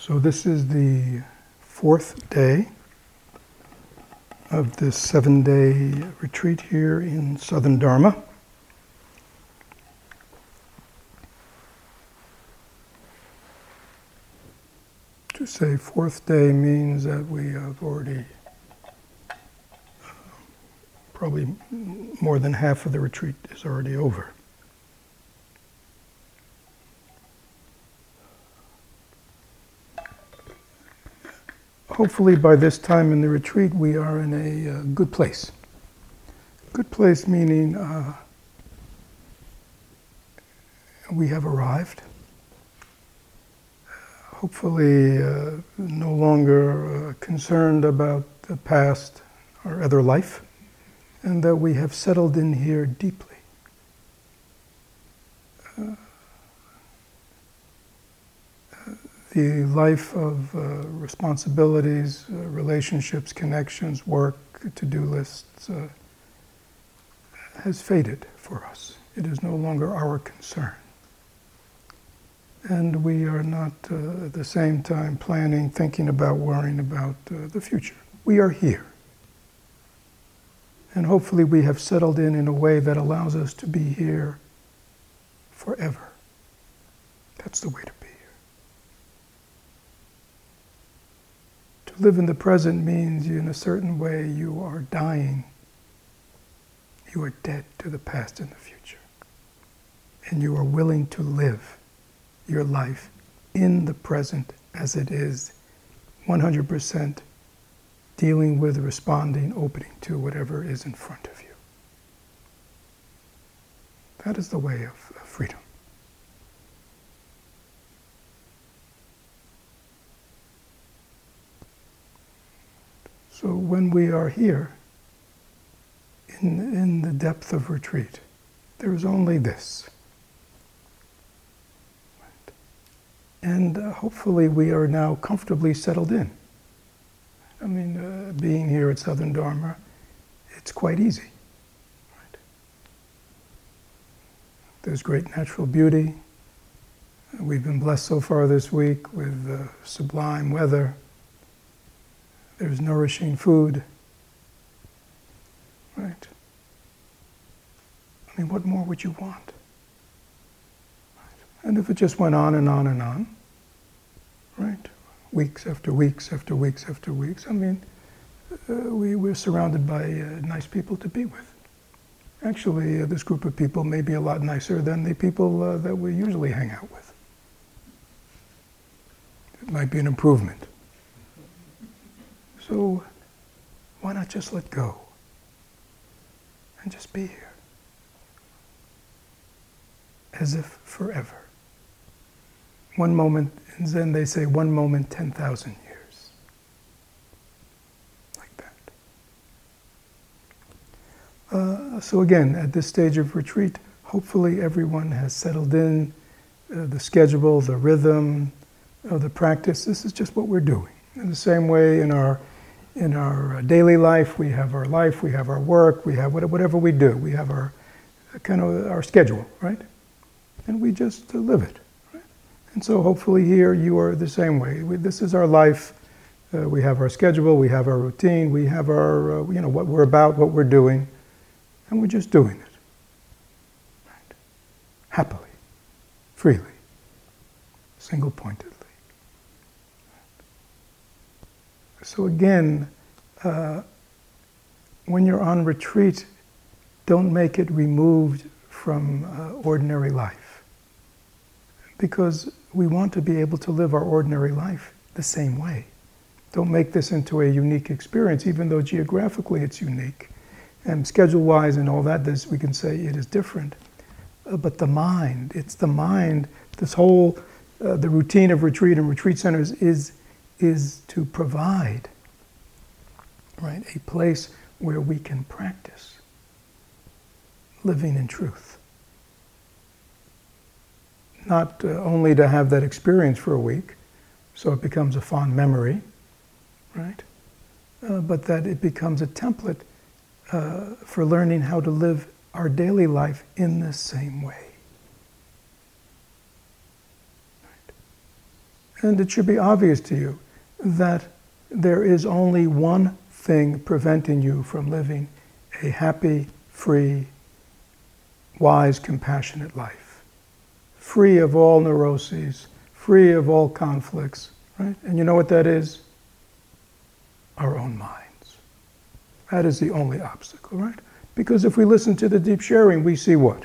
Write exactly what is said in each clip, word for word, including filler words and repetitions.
So this is the fourth day of this seven-day retreat here in Southern Dharma. To say fourth day means that we have already, uh, probably more than half of the retreat is already over. Hopefully by this time in the retreat we are in a uh, good place. Good place meaning uh, we have arrived. Hopefully uh, no longer uh, concerned about the past or other life, and that we have settled in here deeply. Uh, the life of uh, responsibilities, uh, relationships, connections, work, to-do lists uh, has faded for us. It is no longer our concern. And we are not uh, at the same time planning, thinking about, worrying about uh, the future. We are here. And hopefully we have settled in in a way that allows us to be here forever. That's the way to be here. To live in the present means in a certain way you are dying. You are dead to the past and the future. And you are willing to live your life in the present as it is, one hundred percent dealing with, responding, opening to whatever is in front of you. That is the way of freedom. So when we are here, in, in the depth of retreat, there is only this. And uh, hopefully we are now comfortably settled in. I mean, uh, being here at Southern Dharma, it's quite easy. Right? There's great natural beauty. We've been blessed so far this week with uh, sublime weather. There's nourishing food. Right? I mean, what more would you want? And if it just went on and on and on, right? Weeks after weeks after weeks after weeks, I mean, uh, we, we're surrounded by uh, nice people to be with. Actually, uh, this group of people may be a lot nicer than the people uh, that we usually hang out with. It might be an improvement. So, why not just let go and just be here? As if forever. One moment, in Zen they say, one moment, ten thousand years. Like that. Uh, so again, at this stage of retreat, hopefully everyone has settled in, uh, the schedule, the rhythm of the practice. This is just what we're doing. In the same way in our in our daily life, we have our life, we have our work, we have whatever we do. We have our kind of our schedule, right? And we just uh, live it. Right? And so hopefully here you are the same way. We, this is our life. Uh, we have our schedule, we have our routine, we have our, uh, you know, what we're about, what we're doing, and we're just doing it. Right? Happily, freely, single-pointedly. So again, uh, when you're on retreat, don't make it removed from uh, ordinary life. Because we want to be able to live our ordinary life the same way. Don't make this into a unique experience, even though geographically it's unique. And schedule-wise and all that, this, we can say it is different. Uh, but the mind, it's the mind, this whole, uh, the routine of retreat and retreat centers is, is to provide, right, a place where we can practice living in truth. Not uh, only to have that experience for a week, so it becomes a fond memory, right? Uh, but that it becomes a template uh, for learning how to live our daily life in the same way. Right? And it should be obvious to you that there is only one thing preventing you from living a happy, free, wise, compassionate life. Free of all neuroses, free of all conflicts, right? And you know what that is? Our own minds. That is the only obstacle, right? Because if we listen to the deep sharing, we see what?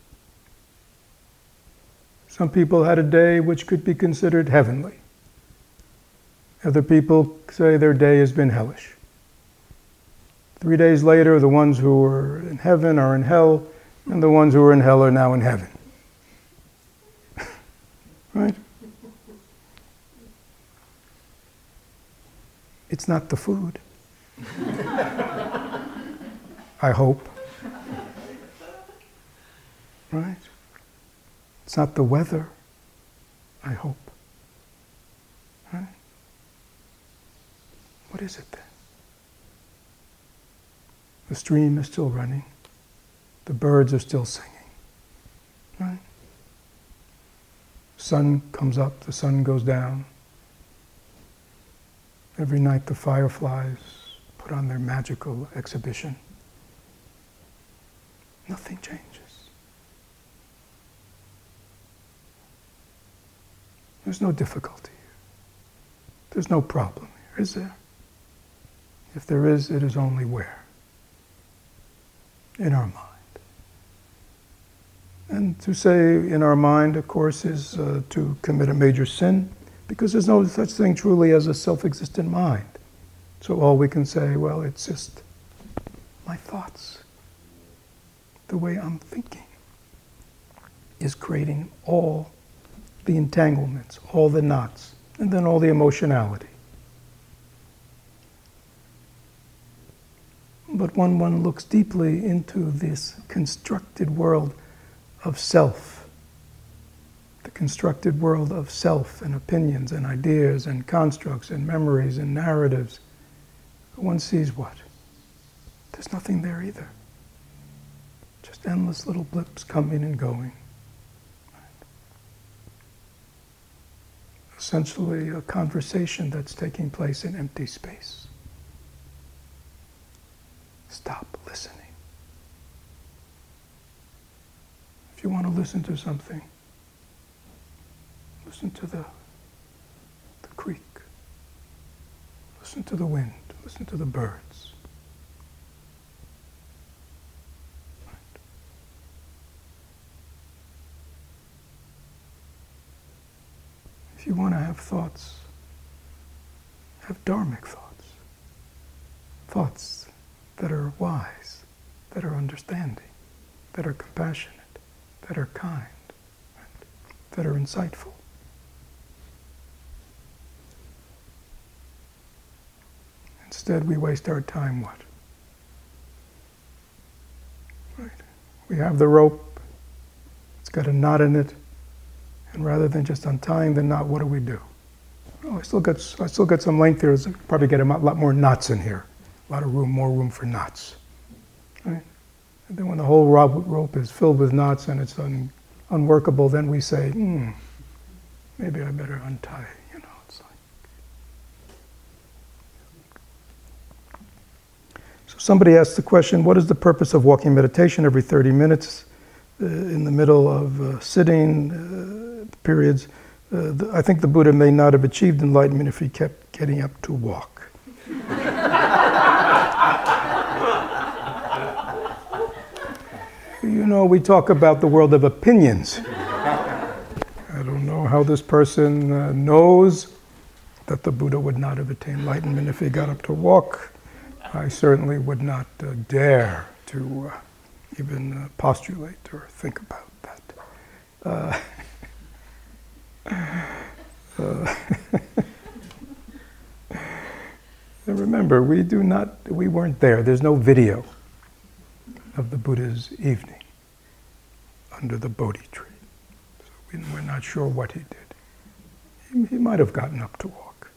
Some people had a day which could be considered heavenly. Other people say their day has been hellish. Three days later, the ones who were in heaven are in hell, and the ones who are in hell are now in heaven. Right? It's not the food. I hope. Right? It's not the weather, I hope. Right? What is it then? The stream is still running. The birds are still singing. Right? Sun comes up, the sun goes down. Every night the fireflies put on their magical exhibition. Nothing changes. There's no difficulty here. There's no problem here, is there? If there is, it is only where? In our mind. And to say in our mind, of course, is uh, to commit a major sin, because there's no such thing truly as a self-existent mind. So all we can say, well, it's just my thoughts. The way I'm thinking is creating all the entanglements, all the knots, and then all the emotionality. But when one looks deeply into this constructed world of self, the constructed world of self and opinions and ideas and constructs and memories and narratives, one sees what? There's nothing there either. Just endless little blips coming and going. Essentially a conversation that's taking place in empty space. Stop listening. If you want to listen to something, listen to the, the creek. Listen to the wind. Listen to the birds. Right. If you want to have thoughts, have dharmic thoughts. Thoughts that are wise, that are understanding, that are compassionate, that are kind, right? That are insightful. Instead, we waste our time what? Right. We have the rope, it's got a knot in it, and rather than just untying the knot, what do we do? Oh, I still got, I still got some length here, so probably get a lot more knots in here. A lot of room, more room for knots. Right? And then when the whole rope is filled with knots and it's un, unworkable, then we say, hmm, maybe I better untie, you know. It's like... So somebody asked the question, what is the purpose of walking meditation every thirty minutes uh, in the middle of uh, sitting uh, periods? Uh, the, I think the Buddha may not have achieved enlightenment if he kept getting up to walk. You know, we talk about the world of opinions. I don't know how this person uh, knows that the Buddha would not have attained enlightenment if he got up to walk. I certainly would not uh, dare to uh, even uh, postulate or think about that. Uh, uh, and remember, we do not, we weren't there. There's no video of the Buddha's evening under the Bodhi tree. So we, we're not sure what he did. He, he might have gotten up to walk.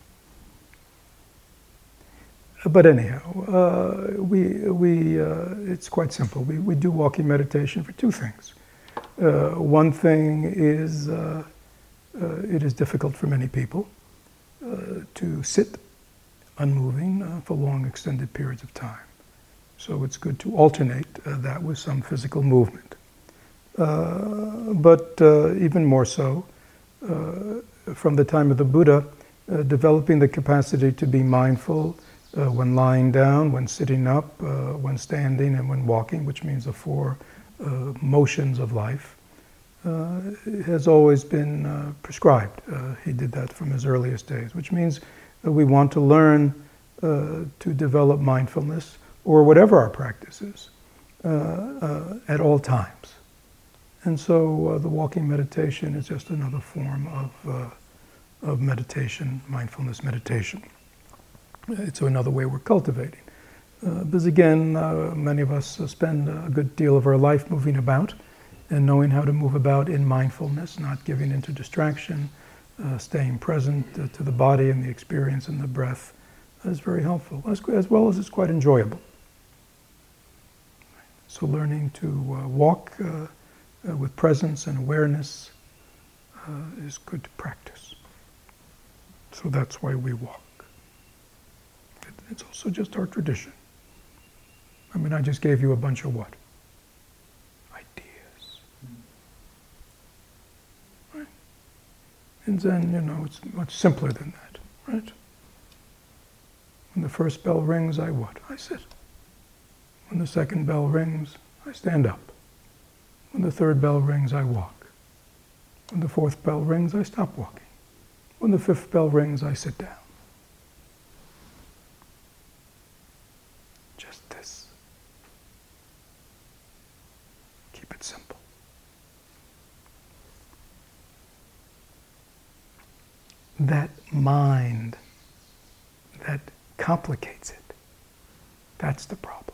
But anyhow, uh, we, we, uh, it's quite simple. We, we do walking meditation for two things. Uh, one thing is uh, uh, it is difficult for many people uh, to sit unmoving uh, for long extended periods of time. So it's good to alternate uh, that with some physical movement. Uh, but uh, even more so, uh, from the time of the Buddha, uh, developing the capacity to be mindful uh, when lying down, when sitting up, uh, when standing, and when walking, which means the four uh, motions of life, uh, has always been uh, prescribed. Uh, he did that from his earliest days, which means that we want to learn uh, to develop mindfulness, or whatever our practice is, uh, uh, at all times. And so uh, the walking meditation is just another form of, uh, of meditation, mindfulness meditation. It's another way we're cultivating. Uh, because again, uh, many of us uh, spend a good deal of our life moving about, and knowing how to move about in mindfulness, not giving into distraction, uh, staying present uh, to the body and the experience and the breath is very helpful, as, as well as it's quite enjoyable. So learning to uh, walk uh, uh, with presence and awareness uh, is good practice. So that's why we walk. It, it's also just our tradition. I mean, I just gave you a bunch of what? Ideas. Right? And then, you know, it's much simpler than that, right? When the first bell rings, I what? I sit. When the second bell rings, I stand up. When the third bell rings, I walk. When the fourth bell rings, I stop walking. When the fifth bell rings, I sit down. Just this. Keep it simple. That mind that complicates it, that's the problem.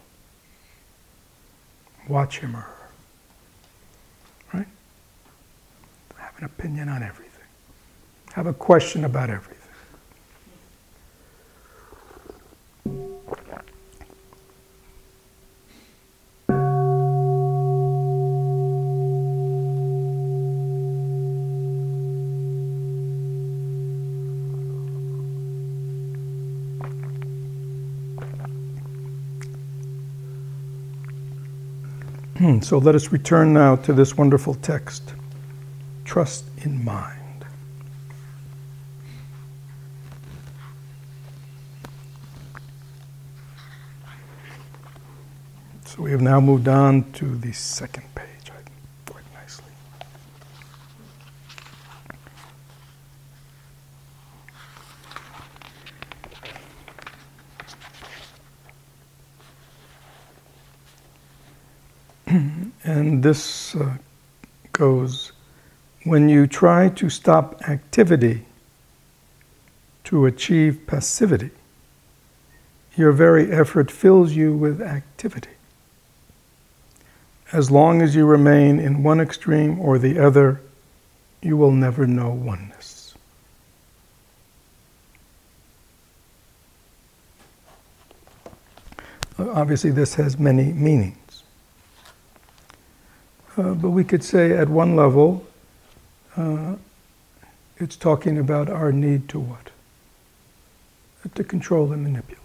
Watch him or her. Right? Have an opinion on everything. Have a question about everything. So let us return now to this wonderful text, Trust in Mind. So we have now moved on to the second page, quite nicely. And this uh, goes, when you try to stop activity to achieve passivity, your very effort fills you with activity. As long as you remain in one extreme or the other, you will never know oneness. Obviously, this has many meanings. Uh, but we could say at one level, uh, it's talking about our need to what? To control and manipulate.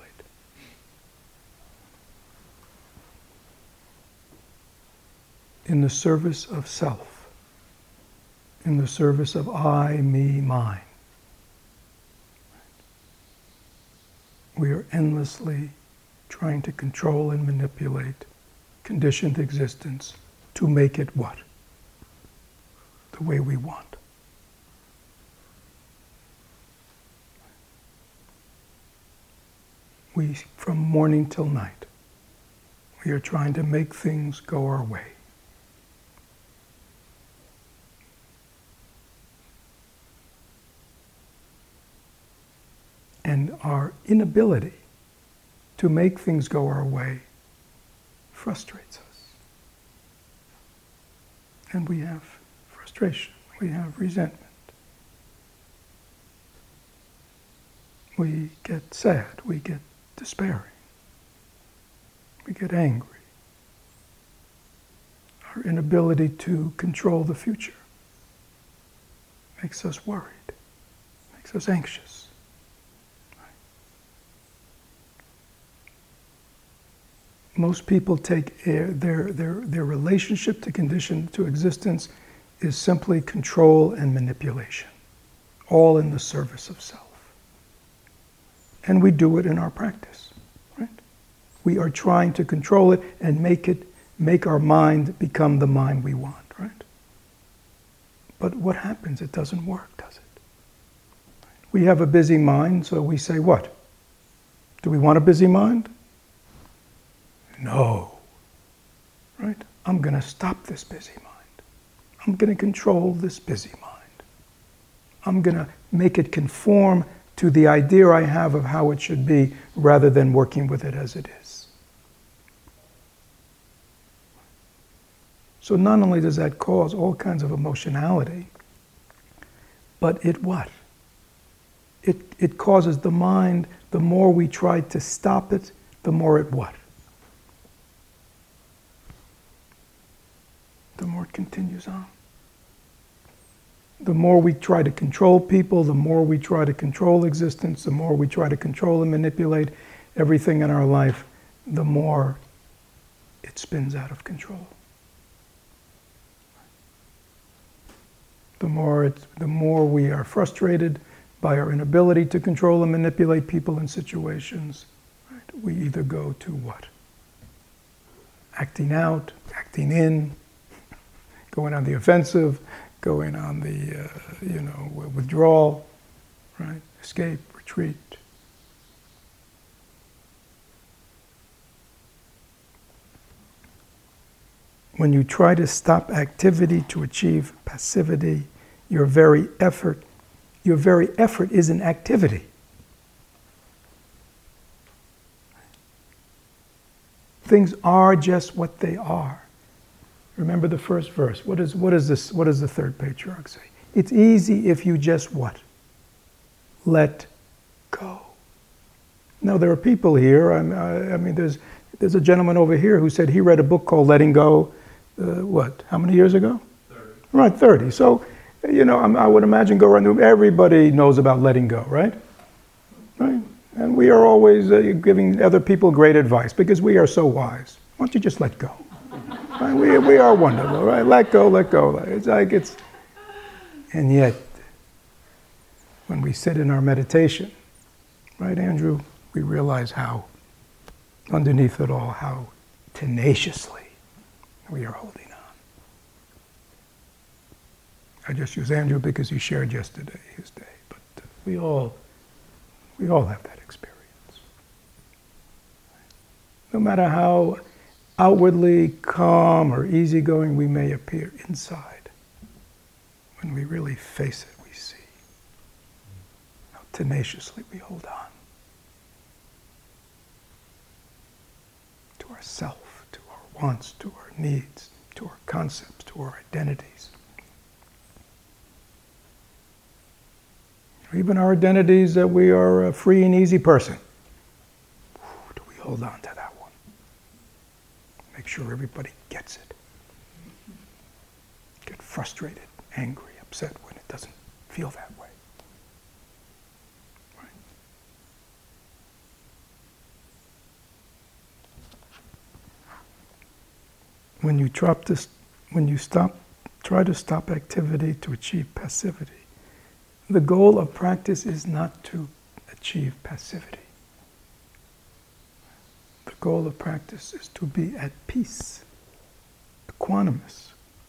In the service of self. In the service of I, me, mine. We are endlessly trying to control and manipulate conditioned existence to make it what? The way we want. We, from morning till night, we are trying to make things go our way. And our inability to make things go our way frustrates us. And we have frustration, we have resentment. We get sad, we get despairing, we get angry. Our inability to control the future makes us worried, makes us anxious. Most people take their, their, their, their relationship to condition, to existence, is simply control and manipulation, all in the service of self. And we do it in our practice, right? We are trying to control it and make it, make our mind become the mind we want, right? But what happens? It doesn't work, does it? We have a busy mind, so we say what? Do we want a busy mind? No. Right? I'm going to stop this busy mind. I'm going to control this busy mind. I'm going to make it conform to the idea I have of how it should be rather than working with it as it is. So not only does that cause all kinds of emotionality, but it what? It, it causes the mind, the more we try to stop it, the more it what? The more it continues on. The more we try to control people, the more we try to control existence, the more we try to control and manipulate everything in our life, the more it spins out of control. The more, it, the more we are frustrated by our inability to control and manipulate people and situations, right? We either go to what? Acting out, acting in, going on the offensive, going on the, uh, you know, withdrawal, right? Escape, retreat. When you try to stop activity to achieve passivity, your very effort, your very effort is an activity. Things are just what they are. Remember the first verse. What is, what is this, what does the third patriarch say? It's easy if you just what? Let go. Now there are people here, I, I mean there's, there's a gentleman over here who said he read a book called Letting Go, uh, what, how many years ago? thirty. Right, thirty. So, you know, I would imagine go around, everybody knows about letting go, right? Right? And we are always uh, giving other people great advice because we are so wise. Why don't you just let go? Right? We, we are wonderful, right? Let go, let go. It's like it's, and yet, when we sit in our meditation, right, Andrew, we realize how, underneath it all, how tenaciously we are holding on. I just use Andrew because he shared yesterday, his day, but uh, we all, we all have that experience. No matter how outwardly calm or easygoing we may appear inside, when we really face it, we see how tenaciously we hold on to ourself, to our wants, to our needs, to our concepts, to our identities. Even our identities that we are a free and easy person. Do we hold on to that one? Make sure everybody gets it. Get frustrated, angry, upset when it doesn't feel that way. Right? When you drop this, when you stop, try to stop activity to achieve passivity, the goal of practice is not to achieve passivity. The goal of practice is to be at peace, equanimous,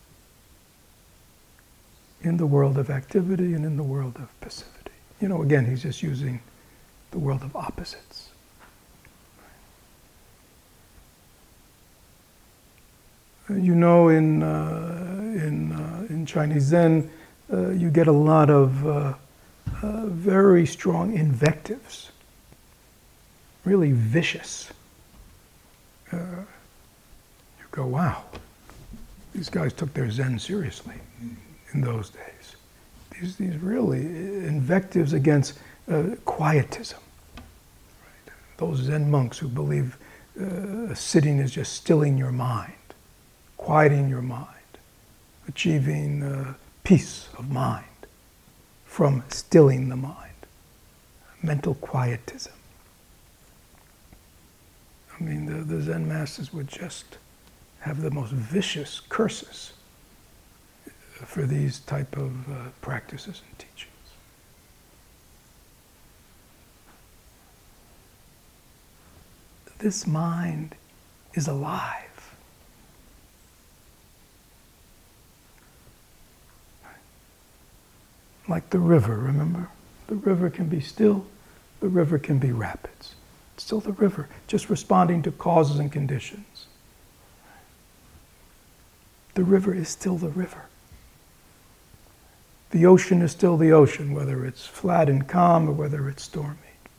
in the world of activity and in the world of passivity. You know, again, he's just using the world of opposites. You know, in uh, in uh, in Chinese Zen, uh, you get a lot of uh, uh, very strong invectives, really vicious. Uh, you go, wow, these guys took their Zen seriously in those days. These these really invectives against uh, quietism. Right? Those Zen monks who believe uh, sitting is just stilling your mind, quieting your mind, achieving uh, peace of mind. from stilling the mind. Mental quietism. I mean, the, the Zen masters would just have the most vicious curses for these type of uh, practices and teachings. This mind is alive. Like the river, remember? The river can be still, the river can be rapids. It's still the river, just responding to causes and conditions. The river is still the river. The ocean is still the ocean, whether it's flat and calm or whether it's stormy.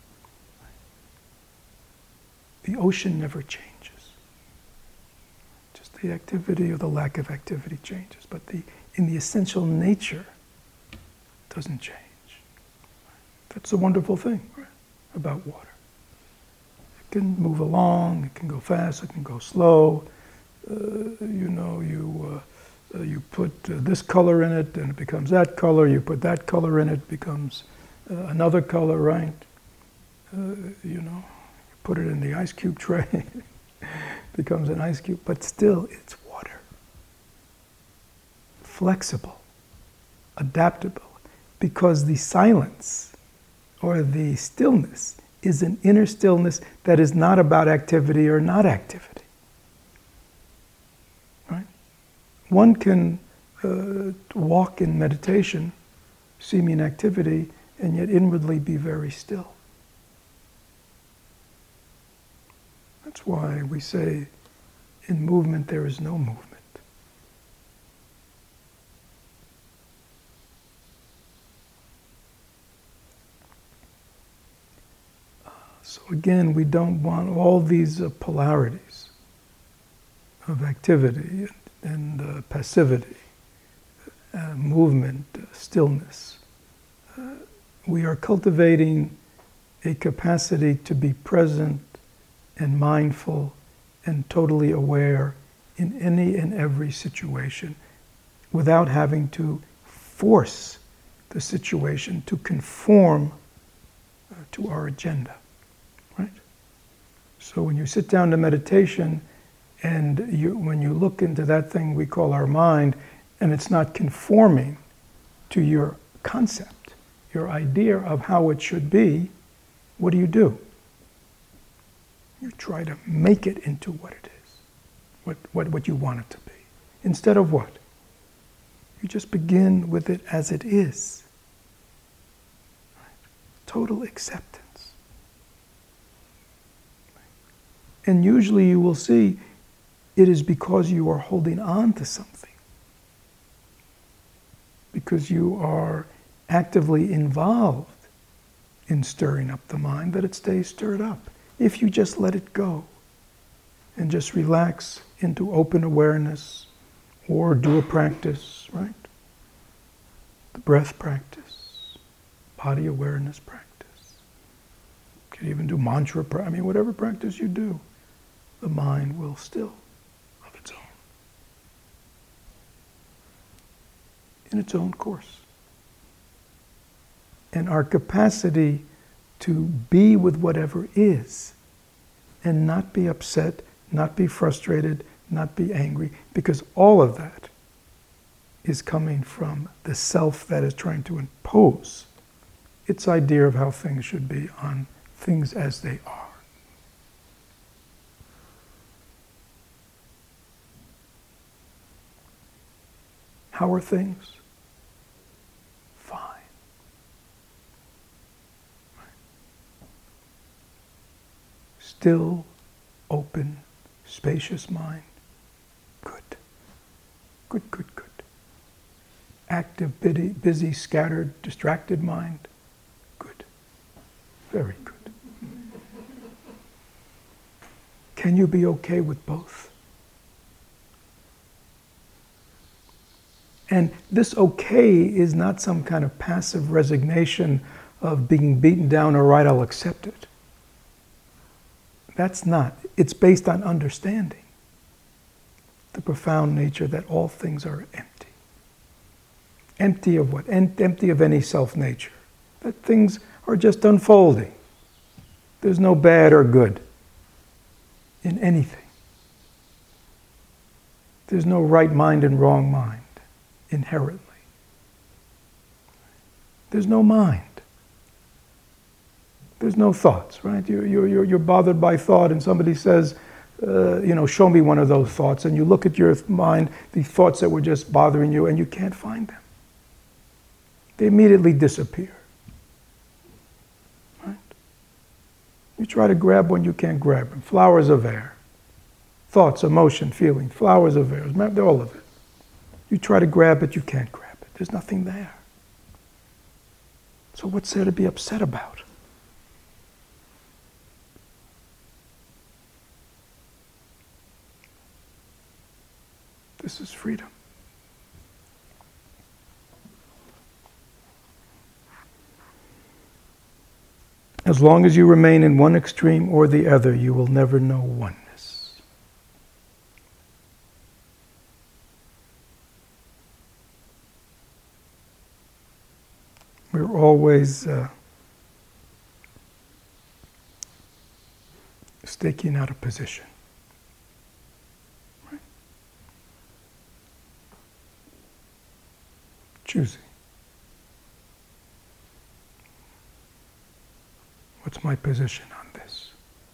The ocean never changes. Just the activity or the lack of activity changes, but the in the essential nature doesn't change. That's the wonderful thing, right, about water. It can move along, it can go fast, it can go slow. Uh, you know, you uh, uh, you put uh, this color in it and it becomes that color. You put that color in it, it becomes uh, another color, right? Uh, you know, you put it in the ice cube tray, becomes an ice cube, but still it's water. Flexible, adaptable, because the silence or the stillness is an inner stillness that is not about activity or not activity. Right? One can uh, walk in meditation, seeming activity, and yet inwardly be very still. That's why we say, in movement there is no movement. So again, we don't want all these uh, polarities of activity and, and uh, passivity, uh, movement, uh, stillness. Uh, we are cultivating a capacity to be present and mindful and totally aware in any and every situation without having to force the situation to conform uh, to our agenda. Right? So when you sit down to meditation and you, when you look into that thing we call our mind and it's not conforming to your concept, your idea of how it should be, what do you do? You try to make it into what it is, what, what, what you want it to be. Instead of what? You just begin with it as it is. Right? Total acceptance. And usually you will see it is because you are holding on to something. Because you are actively involved in stirring up the mind that it stays stirred up. If you just let it go and just relax into open awareness or do a practice, right? The breath practice, body awareness practice. You can even do mantra practice. I mean, whatever practice you do, the mind will still of its own. In its own course. And our capacity to be with whatever is and not be upset, not be frustrated, not be angry, because all of that is coming from the self that is trying to impose its idea of how things should be on things as they are. How are things? Fine. Still, open, spacious mind. Good. Good, good, good. Active, busy, busy, scattered, distracted mind. Good. Very good. Can you be okay with both? And this okay is not some kind of passive resignation of being beaten down, all right, I'll accept it. That's not. It's based on understanding the profound nature that all things are empty. Empty of what? Empty of any self-nature. That things are just unfolding. There's no bad or good in anything. There's no right mind and wrong mind inherently. There's no mind. There's no thoughts, right? You're, you're, you're bothered by thought and somebody says, uh, you know, show me one of those thoughts. And you look at your mind, the thoughts that were just bothering you, and you can't find them. They immediately disappear. Right? You try to grab one, you can't grab them. Flowers of air. Thoughts, emotion, feeling, flowers of air. Remember all of it. You try to grab it, you can't grab it. There's nothing there. So what's there to be upset about? This is freedom. As long as you remain in one extreme or the other, you will never know oneness. We're always uh, staking out a position. Right? Choosing. What's my position on this?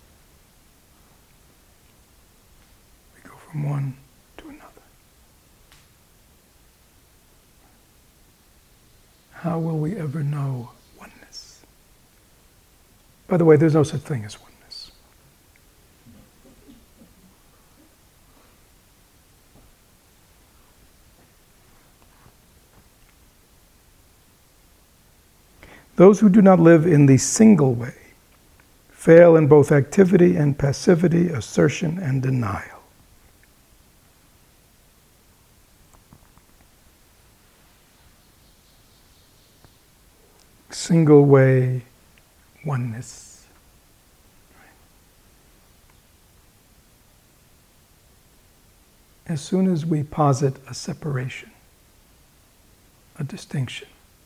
We go from one to another. How will we ever know oneness? By the way, there's no such thing as oneness. Those who do not live in the single way fail in both activity and passivity, assertion and denial. Single way oneness. As soon as we posit a separation, a distinction,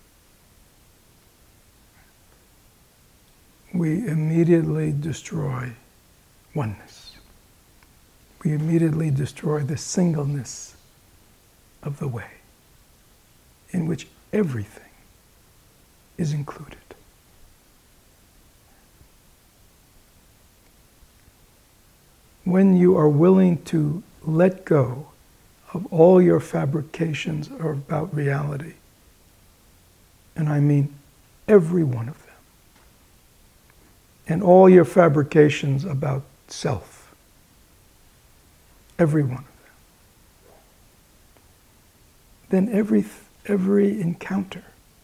we immediately destroy oneness. We immediately destroy the singleness of the way, in which everything is included. When you are willing to let go of all your fabrications about reality, and I mean every one of them, and all your fabrications about self, every one of them, then every every encounter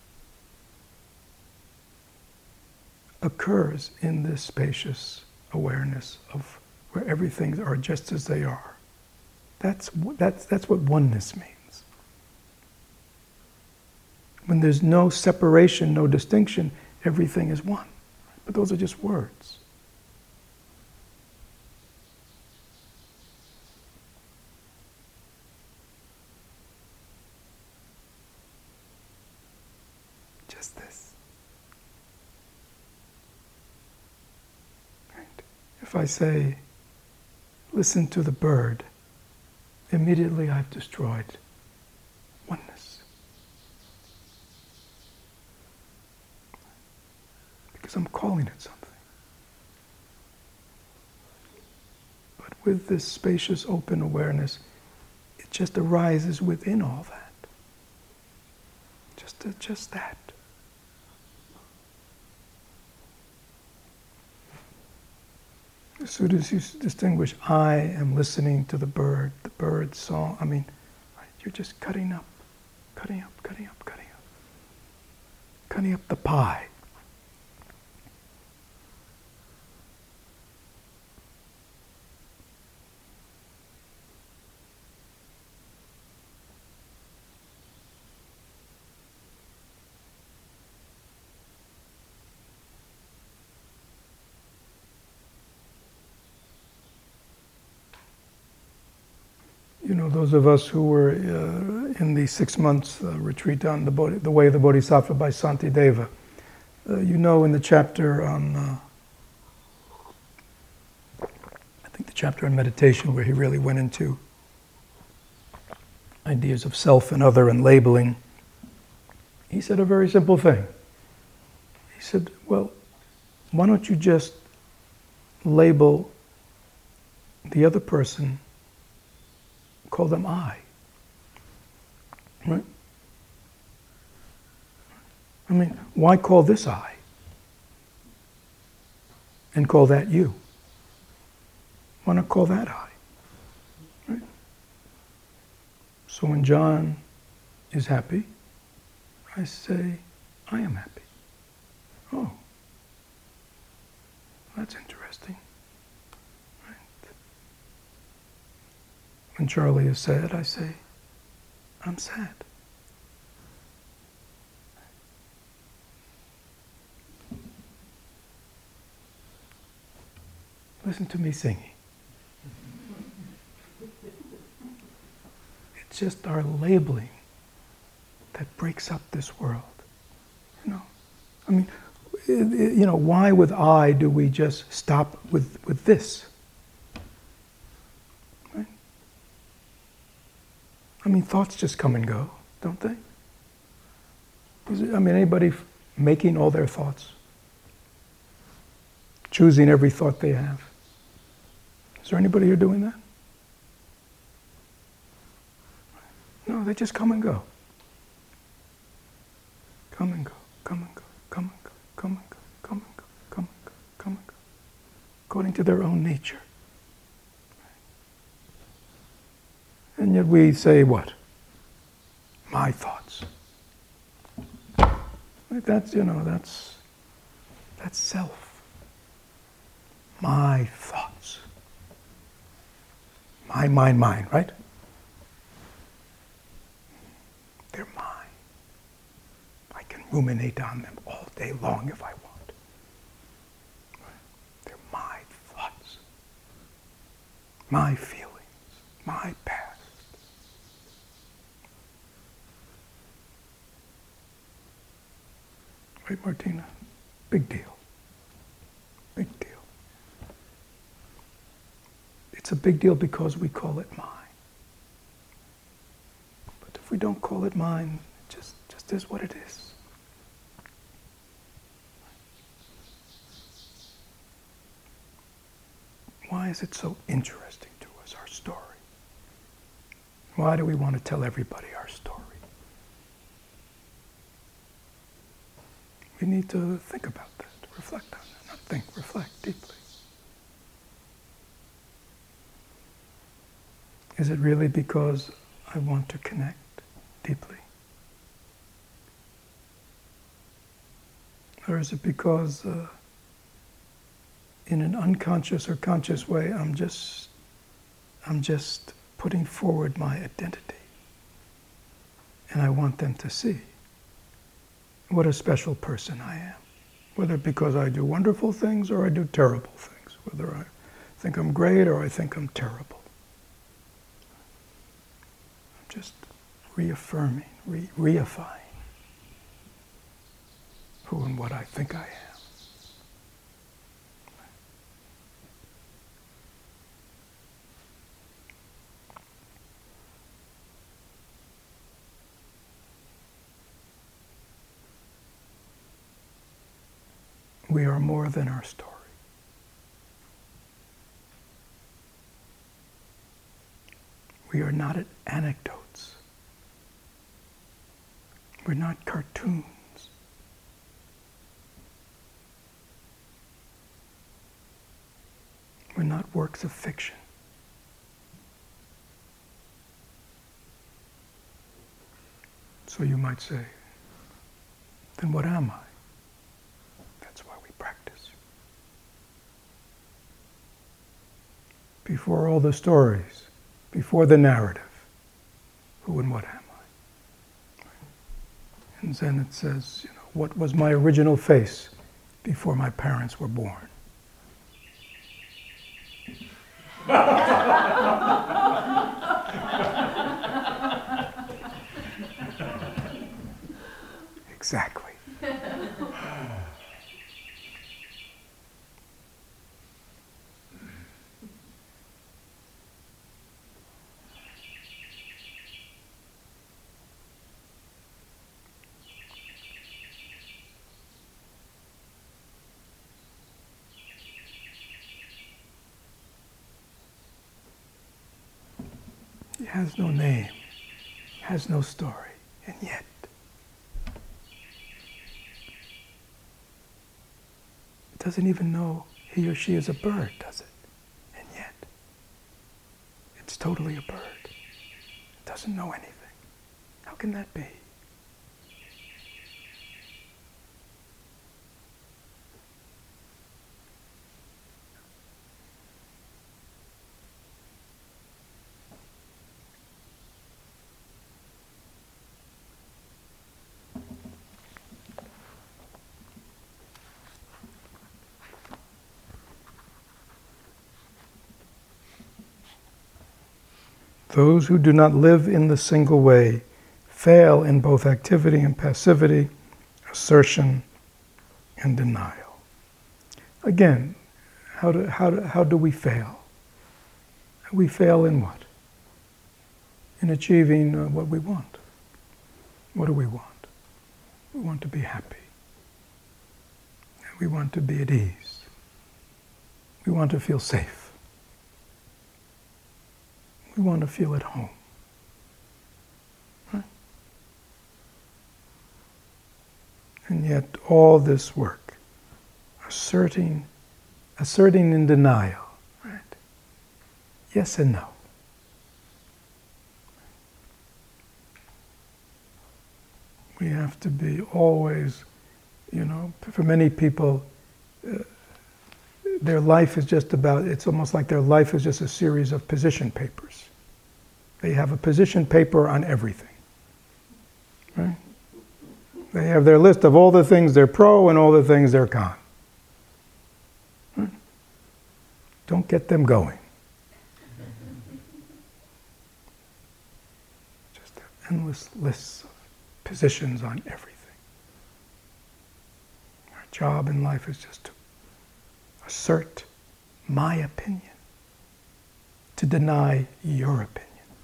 occurs in this spacious awareness of where everything are just as they are. That's that's that's what oneness means. When there's no separation, no distinction, everything is one. But those are just words. Just this. Right? If I say, listen to the bird, immediately I've destroyed oneness. Because I'm calling it something. But with this spacious, open awareness, it just arises within all that. Just, just that. As soon as you distinguish, I am listening to the bird, the bird's song, I mean, you're just cutting up, cutting up, cutting up, cutting up. Cutting up the pie. you know, those of us who were uh, in the six months uh, retreat on the, Bodhi, the Way of the Bodhisattva by Santideva, uh, you know, in the chapter on, uh, I think the chapter on meditation, where he really went into ideas of self and other and labeling, he said a very simple thing. He said, well, why don't you just label the other person, call them I, right? I mean, why call this I and call that you? Why not call that I, right? So when John is happy, I say, I am happy. Oh, that's interesting. Right? When Charlie is sad, I say, I'm sad. Listen to me singing. It's just our labeling that breaks up this world. You know, I mean, it, it, you know, why with I do we just stop with, with this? Right? I mean, thoughts just come and go, don't they? Is it, I mean, anybody f- making all their thoughts? Choosing every thought they have? Is there anybody here doing that? No, they just come and go. Come and go, come and go, come and go, come and go, come and go, come and go, come and go, according to their own nature. And yet we say what? My thoughts. Like that's, you know, that's, that's self. My thoughts. My, mine, mine, right? They're mine. I can ruminate on them all day long if I want. They're my thoughts, my feelings, my past. Right, Martina? Big deal. Big deal. It's a big deal because we call it mine. But if we don't call it mine, it just, just is what it is. Why is it so interesting to us, our story? Why do we want to tell everybody our story? We need to think about that, reflect on that, not think, reflect deeply. Is it really because I want to connect deeply? Or is it because uh, in an unconscious or conscious way I'm just I'm just putting forward my identity and I want them to see what a special person I am, whether because I do wonderful things or I do terrible things, whether I think I'm great or I think I'm terrible. Just reaffirming, re- reifying who and what I think I am. We are more than our story. We are not anecdotes. We're not cartoons. We're not works of fiction. So you might say, then what am I? That's why we practice. Before all the stories, before the narrative, who and what am I? And then it says, you know, what was my original face before my parents were born? Exactly. He has no name, has no story, and yet it doesn't even know he or she is a bird, does it? And yet it's totally a bird. It doesn't know anything. How can that be? Those who do not live in the single way fail in both activity and passivity, assertion and denial. Again, how do, how do, how do we fail? We fail in what? In achieving uh, what we want. What do we want? We want to be happy. We want to be at ease. We want to feel safe. We want to feel at home. Right? And yet all this work, asserting, asserting in denial, right? Yes and no. We have to be always, you know, for many people, uh, their life is just about, it's almost like their life is just a series of position papers. They have a position paper on everything. Right? They have their list of all the things they're pro and all the things they're con. Right? Don't get them going. Just endless lists of positions on everything. Our job in life is just to assert my opinion, to deny your opinion.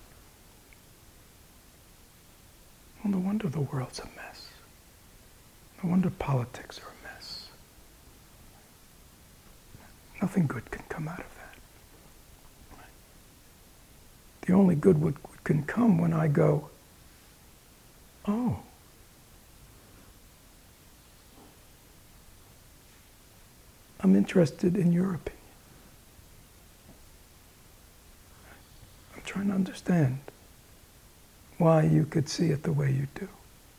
Well, no wonder the world's a mess. No wonder politics are a mess. Nothing good can come out of that. The only good would, can come when I go, oh, I'm interested in your opinion. I'm trying to understand why you could see it the way you do.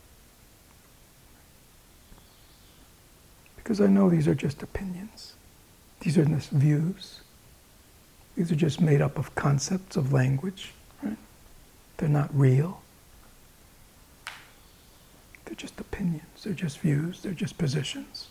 Because I know these are just opinions. These are just views. These are just made up of concepts of language, right? They're not real. They're just opinions. They're just views. They're just positions.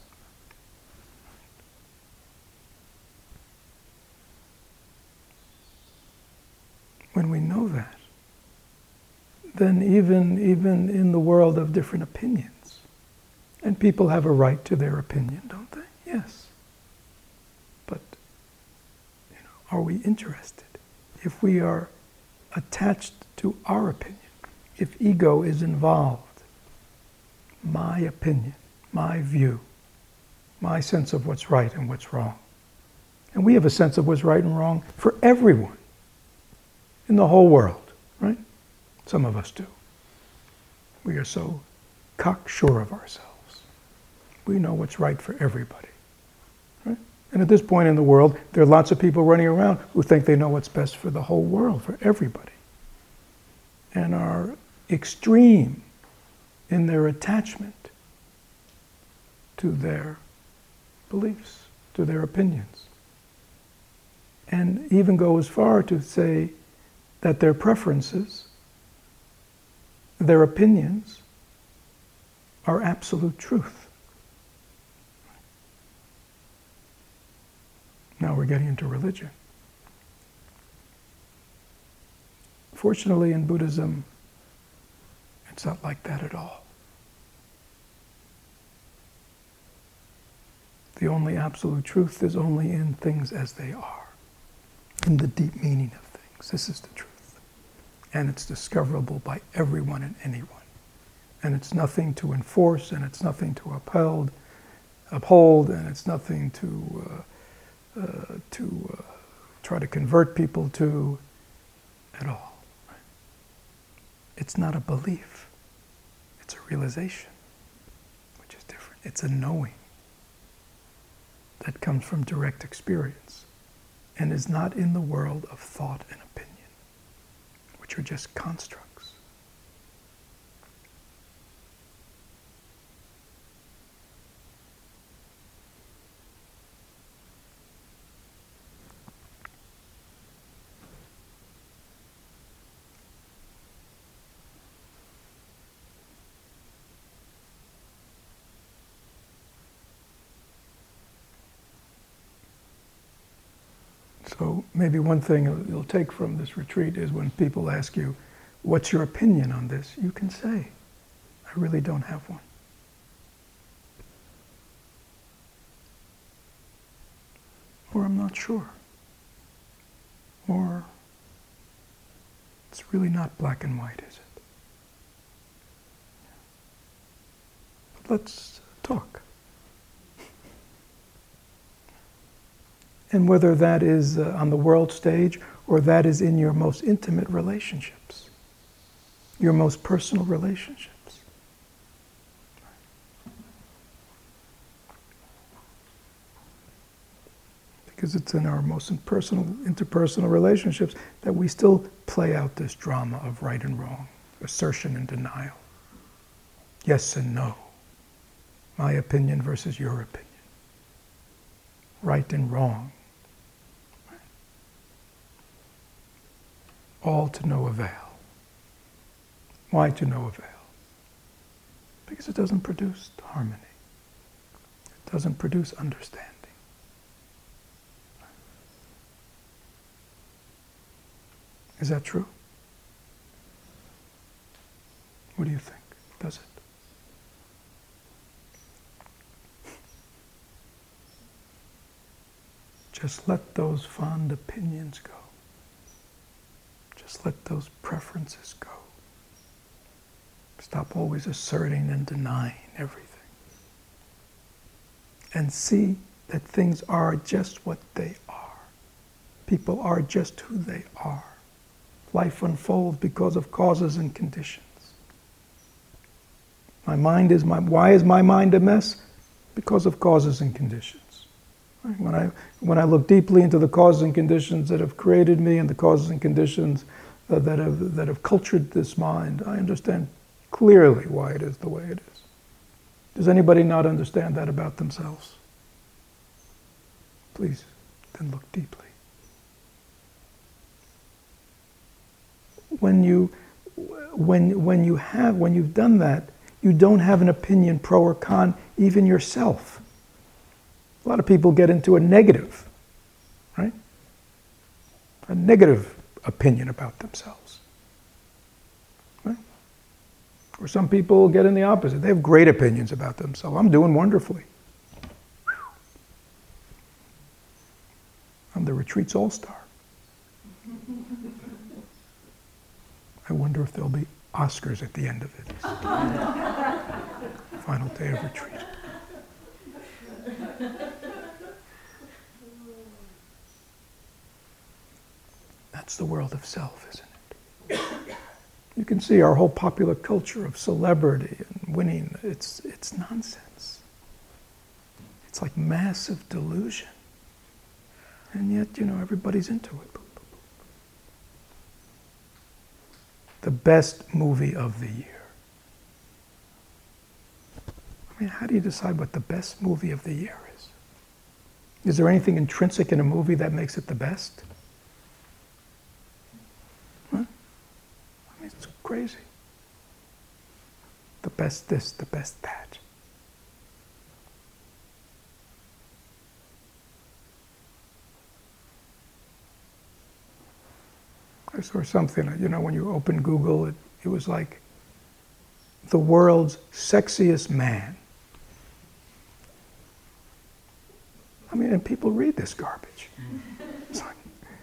When we know that, then even, even in the world of different opinions, and people have a right to their opinion, don't they? Yes. But, you know, are we interested? If we are attached to our opinion, if ego is involved, my opinion, my view, my sense of what's right and what's wrong. And we have a sense of what's right and wrong for everyone in the whole world, right? Some of us do. We are so cocksure of ourselves. We know what's right for everybody, right? And at this point in the world, there are lots of people running around who think they know what's best for the whole world, for everybody, and are extreme in their attachment to their beliefs, to their opinions, and even go as far to say that their preferences, their opinions, are absolute truth. Now we're getting into religion. Fortunately, in Buddhism, it's not like that at all. The only absolute truth is only in things as they are, in the deep meaning of things. This is the truth. And it's discoverable by everyone and anyone. And it's nothing to enforce, and it's nothing to uphold, uphold, and it's nothing to uh, uh, to uh, try to convert people to at all. It's not a belief. It's a realization, which is different. It's a knowing that comes from direct experience and is not in the world of thought and opinion, which are just constructs. So maybe one thing you'll take from this retreat is when people ask you, what's your opinion on this? You can say, I really don't have one. Or I'm not sure. Or it's really not black and white, is it? But let's talk. And whether that is uh, on the world stage or that is in your most intimate relationships, your most personal relationships. Because it's in our most impersonal, interpersonal relationships that we still play out this drama of right and wrong, assertion and denial, yes and no, my opinion versus your opinion, right and wrong. All to no avail. Why to no avail? Because it doesn't produce harmony. It doesn't produce understanding. Is that true? What do you think? Does it? Just let those fond opinions go. Just let those preferences go. Stop always asserting and denying everything. And see that things are just what they are. People are just who they are. Life unfolds because of causes and conditions. My mind is my, why is my mind a mess? Because of causes and conditions. When I, when I look deeply into the causes and conditions that have created me and the causes and conditions uh, that have, that have cultured this mind, I understand clearly why it is the way it is. Does anybody not understand that about themselves? Please, then look deeply. When you, when, when you have, when you've done that, you don't have an opinion pro or con, even yourself. A lot of people get into a negative, right? A negative opinion about themselves, right? Or some people get in the opposite. They have great opinions about themselves. I'm doing wonderfully. I'm the retreat's all-star. I wonder if there'll be Oscars at the end of it. Final day of retreat. That's the world of self, isn't it? You can see our whole popular culture of celebrity and winning, it's, it's nonsense. It's like massive delusion. And yet, you know, everybody's into it. The best movie of the year. I mean, how do you decide what the best movie of the year is? Is there anything intrinsic in a movie that makes it the best? Huh? I mean, it's crazy. The best this, the best that. I saw something, you know, when you open Google, it, it was like the world's sexiest man. and people read this garbage. It's like,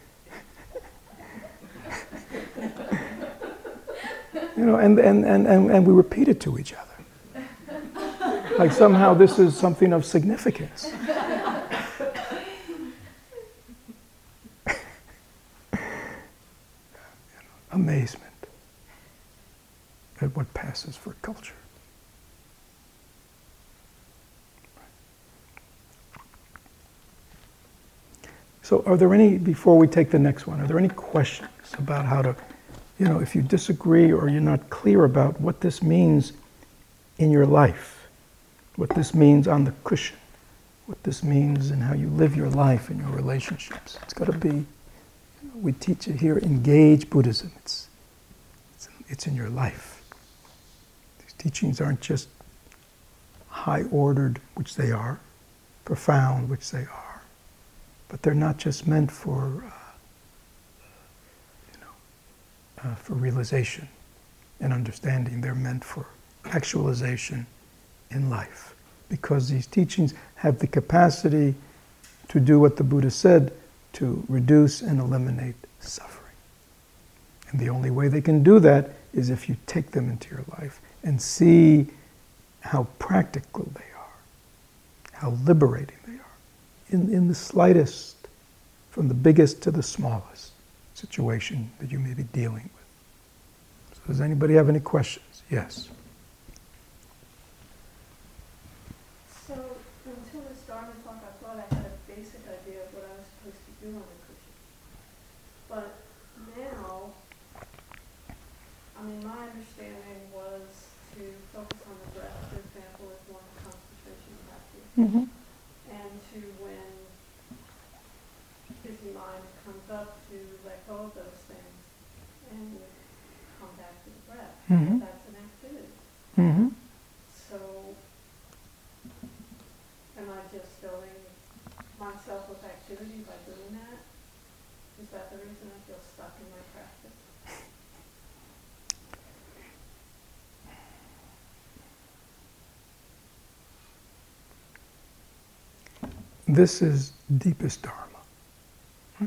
you know, and, and, and, and, and we repeat it to each other. Like somehow this is something of significance. Amazement at what passes for culture. So are there any, before we take the next one, are there any questions about how to, you know, if you disagree or you're not clear about what this means in your life, what this means on the cushion, what this means in how you live your life and your relationships? It's got to be, we teach it here, engage Buddhism. It's, it's, it's in your life. These teachings aren't just high-ordered, which they are, profound, which they are, but they're not just meant for, uh, you know, uh, for realization and understanding. They're meant for actualization in life, because these teachings have the capacity to do what the Buddha said, to reduce and eliminate suffering. And the only way they can do that is if you take them into your life and see how practical they are, how liberating they are, in, in the slightest, from the biggest to the smallest situation that you may be dealing with. So does anybody have any questions? Yes. So until this Dharma talk, I thought I had a basic idea of what I was supposed to do on the cushion. But now, I mean, my understanding was to focus on the breath, for example, as one concentration practice. Mm-hmm. And to, when busy mind comes up, to let go of those things and come back to the breath. Mm-hmm. That's an activity. Mm-hmm. So, am I just filling myself with activity by doing that? Is that the reason I feel stuck in my practice? This is deepest Dharma. Hmm?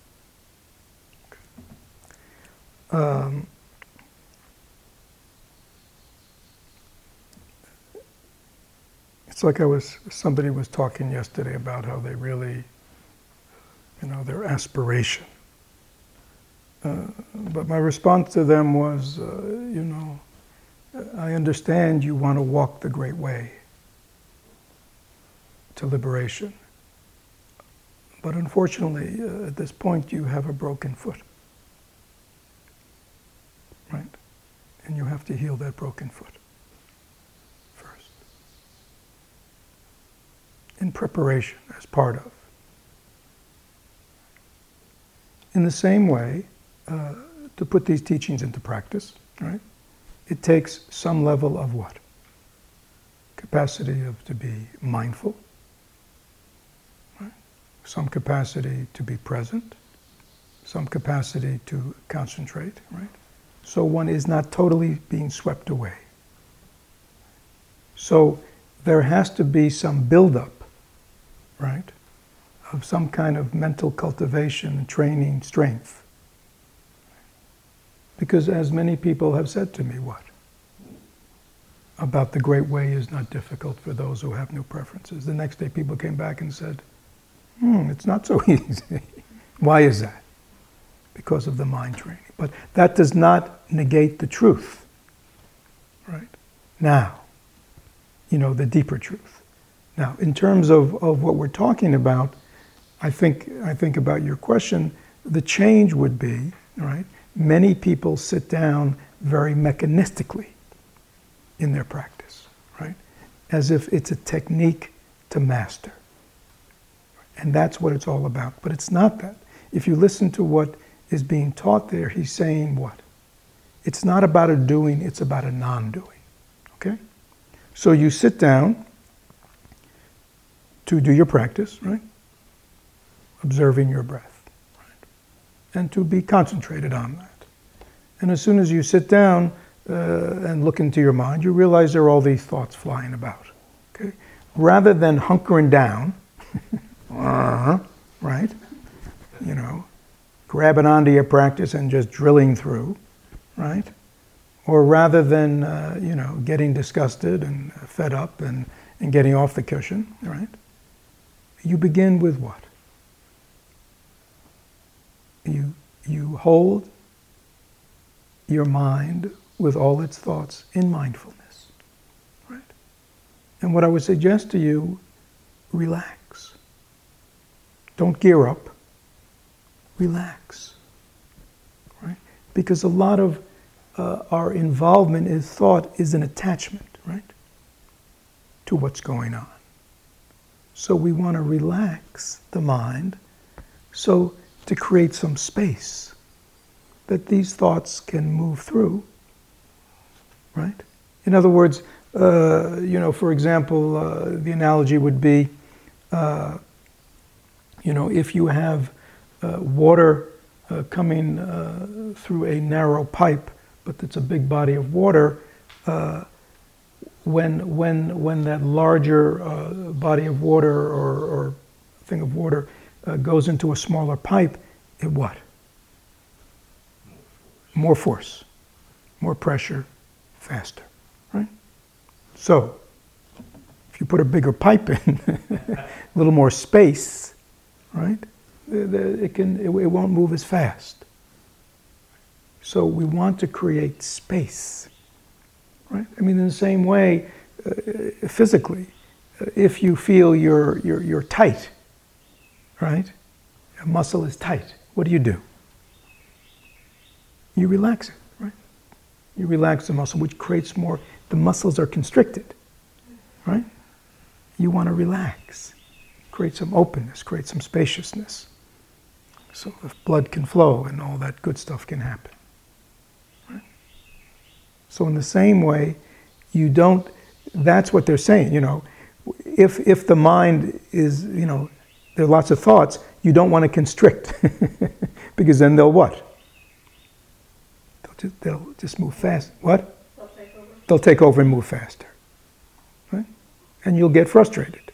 Okay. Um, it's like I was, somebody was talking yesterday about how they really, you know, their aspiration. Uh, but my response to them was, uh, you know, I understand you want to walk the great way to liberation. But unfortunately, uh, at this point, you have a broken foot. Right? And you have to heal that broken foot first. In preparation, as part of. In the same way, uh, to put these teachings into practice, right? It takes some level of what? Capacity of to be mindful, right? Some capacity to be present, some capacity to concentrate, right? So one is not totally being swept away. So there has to be some buildup, right, of some kind of mental cultivation, training, strength. Because as many people have said to me, what? About the great way is not difficult for those who have no preferences. The next day people came back and said, hmm, it's not so easy. Why is that? Because of the mind training. But that does not negate the truth, right? Now, you know, the deeper truth. Now, in terms of, of what we're talking about, I think, I think about your question, the change would be, right? Many people sit down very mechanistically in their practice, right? As if it's a technique to master. And that's what it's all about. But it's not that. If you listen to what is being taught there, he's saying what? It's not about a doing, it's about a non-doing. Okay? So you sit down to do your practice, right? Observing your breath, right? And to be concentrated on that. And as soon as you sit down uh, and look into your mind, you realize there are all these thoughts flying about. Okay? Rather than hunkering down uh, right? You know, grabbing onto your practice and just drilling through, right? Or rather than, uh, you know, getting disgusted and fed up and, and getting off the cushion, right? You begin with what? You, you hold your mind with all its thoughts in mindfulness, right? And what I would suggest to you, relax. Don't gear up. Relax, right? Because a lot of uh, our involvement in thought is an attachment, right, to what's going on. So we want to relax the mind so to create some space that these thoughts can move through, right? In other words, uh, you know, for example, uh, the analogy would be, uh, you know, if you have uh, water uh, coming uh, through a narrow pipe, but it's a big body of water, uh, when when when that larger uh, body of water or, or thing of water uh, goes into a smaller pipe, it what? More force, more pressure, faster, right? So, if you put a bigger pipe in, a little more space, right? It can, it won't move as fast. So we want to create space, right? I mean, in the same way, uh, physically, uh, if you feel you're, you're, you're tight, right? A muscle is tight, what do you do? You relax it, right? You relax the muscle, which creates more, the muscles are constricted, right? You want to relax, create some openness, create some spaciousness, so the blood can flow and all that good stuff can happen. Right? So in the same way, you don't, that's what they're saying, you know, if, if the mind is, you know, there are lots of thoughts, you don't want to constrict, because then they'll what? They'll just, they'll just move fast. What? They'll take over. They'll take over and move faster. Right? And you'll get frustrated.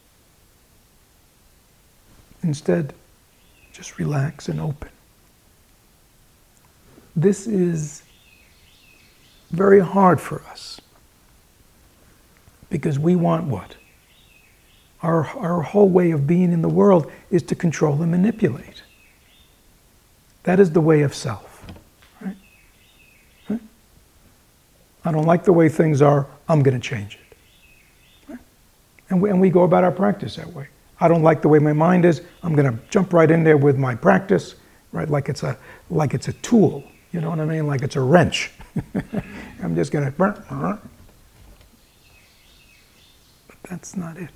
Instead, just relax and open. This is very hard for us because we want what? Our, our whole way of being in the world is to control and manipulate. That is the way of self. Right? Right? I don't like the way things are, I'm going to change it. Right? And, we, and we go about our practice that way. I don't like the way my mind is, I'm going to jump right in there with my practice, right? Like it's a, like it's a tool, you know what I mean? Like it's a wrench. I'm just going to, but that's not it.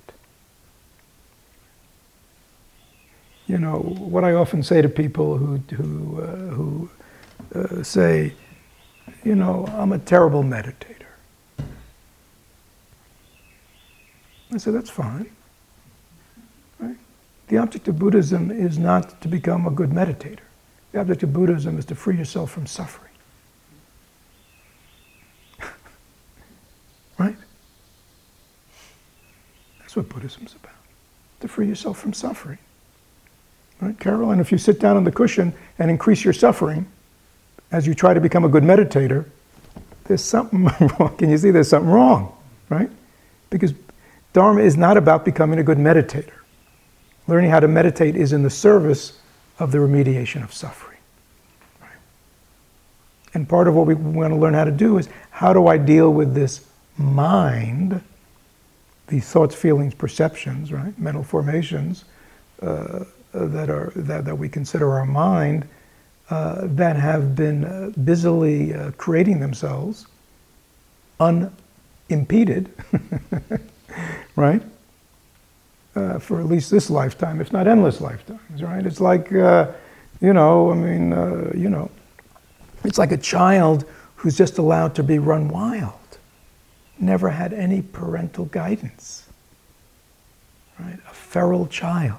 You know, what I often say to people who, who, uh, who uh, say, you know, I'm a terrible meditator. I say, that's fine. Right? The object of Buddhism is not to become a good meditator. The object of Buddhism is to free yourself from suffering. Right? That's what Buddhism's about. To free yourself from suffering. Right, Caroline, if you sit down on the cushion and increase your suffering as you try to become a good meditator, there's something wrong. Can you see there's something wrong, right? Because Dharma is not about becoming a good meditator. Learning how to meditate is in the service of the remediation of suffering. Right? And part of what we want to learn how to do is, how do I deal with this mind, these thoughts, feelings, perceptions, right? Mental formations, uh, that are that, that we consider our mind, uh, that have been uh, busily uh, creating themselves unimpeded, right? Uh, for at least this lifetime, if not endless lifetimes, right? It's like, uh, you know, I mean, uh, you know, it's like a child who's just allowed to be run wild, never had any parental guidance, right? A feral child.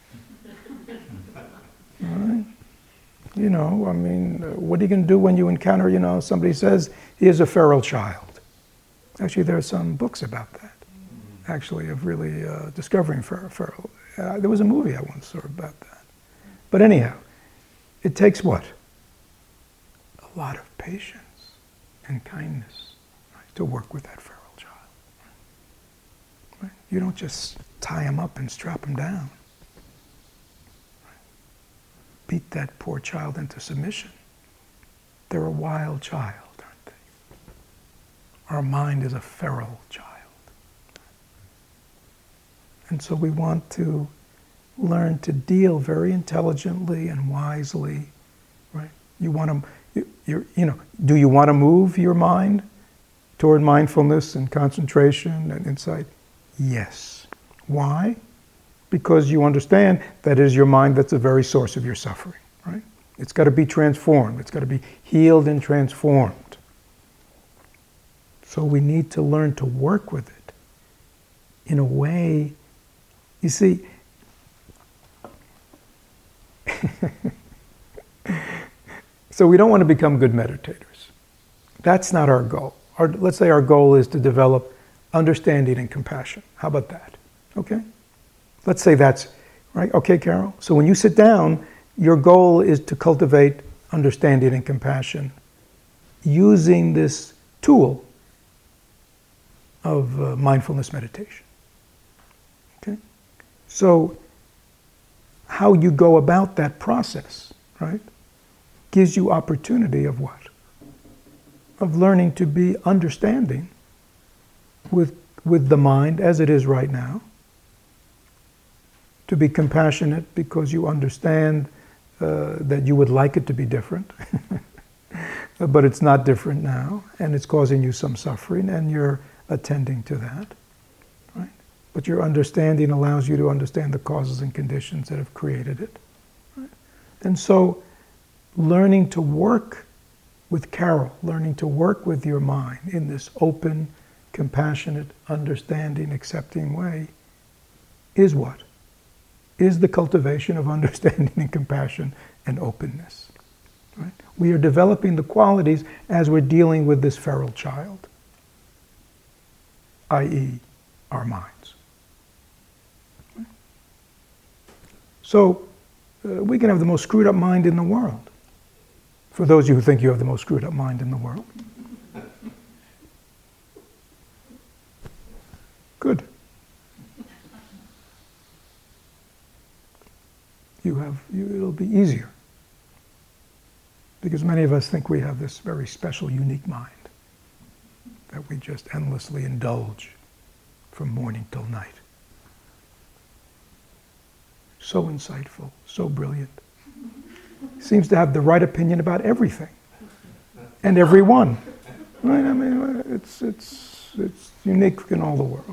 Right? You know, I mean, what are you going to do when you encounter, you know, somebody says he is a feral child? Actually, there are some books about that, actually, of really uh, discovering fer- feral Uh, there was a movie I once saw about that. But anyhow, it takes what? A lot of patience and kindness, right, to work with that feral child. Right? You don't just tie him up and strap him down. Right? Beat that poor child into submission. They're a wild child, aren't they? Our mind is a feral child. And so we want to learn to deal very intelligently and wisely, right? You want to, you, you're, you know, do you want to move your mind toward mindfulness and concentration and insight? Yes. Why? Because you understand that it is your mind that's the very source of your suffering, right? It's got to be transformed. It's got to be healed and transformed. So we need to learn to work with it in a way. You see, so we don't want to become good meditators. That's not our goal. Our, let's say our goal is to develop understanding and compassion. How about that? Okay? Let's say that's, right? Okay, Carol? So when you sit down, your goal is to cultivate understanding and compassion using this tool of uh, mindfulness meditation. Okay? So how you go about that process, right, gives you opportunity of what? Of learning to be understanding with, with the mind as it is right now, to be compassionate because you understand uh, that you would like it to be different, but it's not different now, and it's causing you some suffering, and you're attending to that. But your understanding allows you to understand the causes and conditions that have created it. Right? And so, learning to work with Carol, learning to work with your mind in this open, compassionate, understanding, accepting way is what? Is the cultivation of understanding and compassion and openness. Right? We are developing the qualities as we're dealing with this feral child, that is our minds. So, uh, we can have the most screwed up mind in the world. For those of you who think you have the most screwed up mind in the world. Good. You have, you, it'll be easier. Because many of us think we have this very special, unique mind that we just endlessly indulge from morning till night. So insightful, so brilliant. Seems to have the right opinion about everything and everyone. Right? I mean, it's it's it's unique in all the world.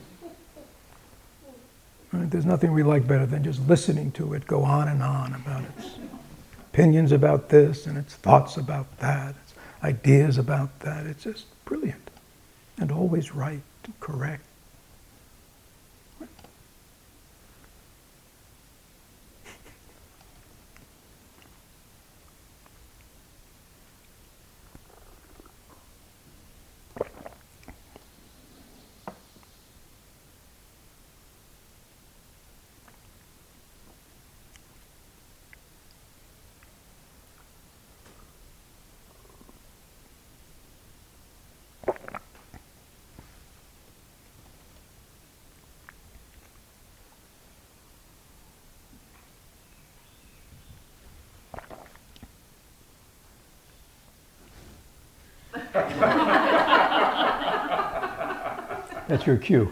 Right? There's nothing we like better than just listening to it go on and on about its opinions about this and its thoughts about that, its ideas about that. It's just brilliant and always right and correct. That's your cue.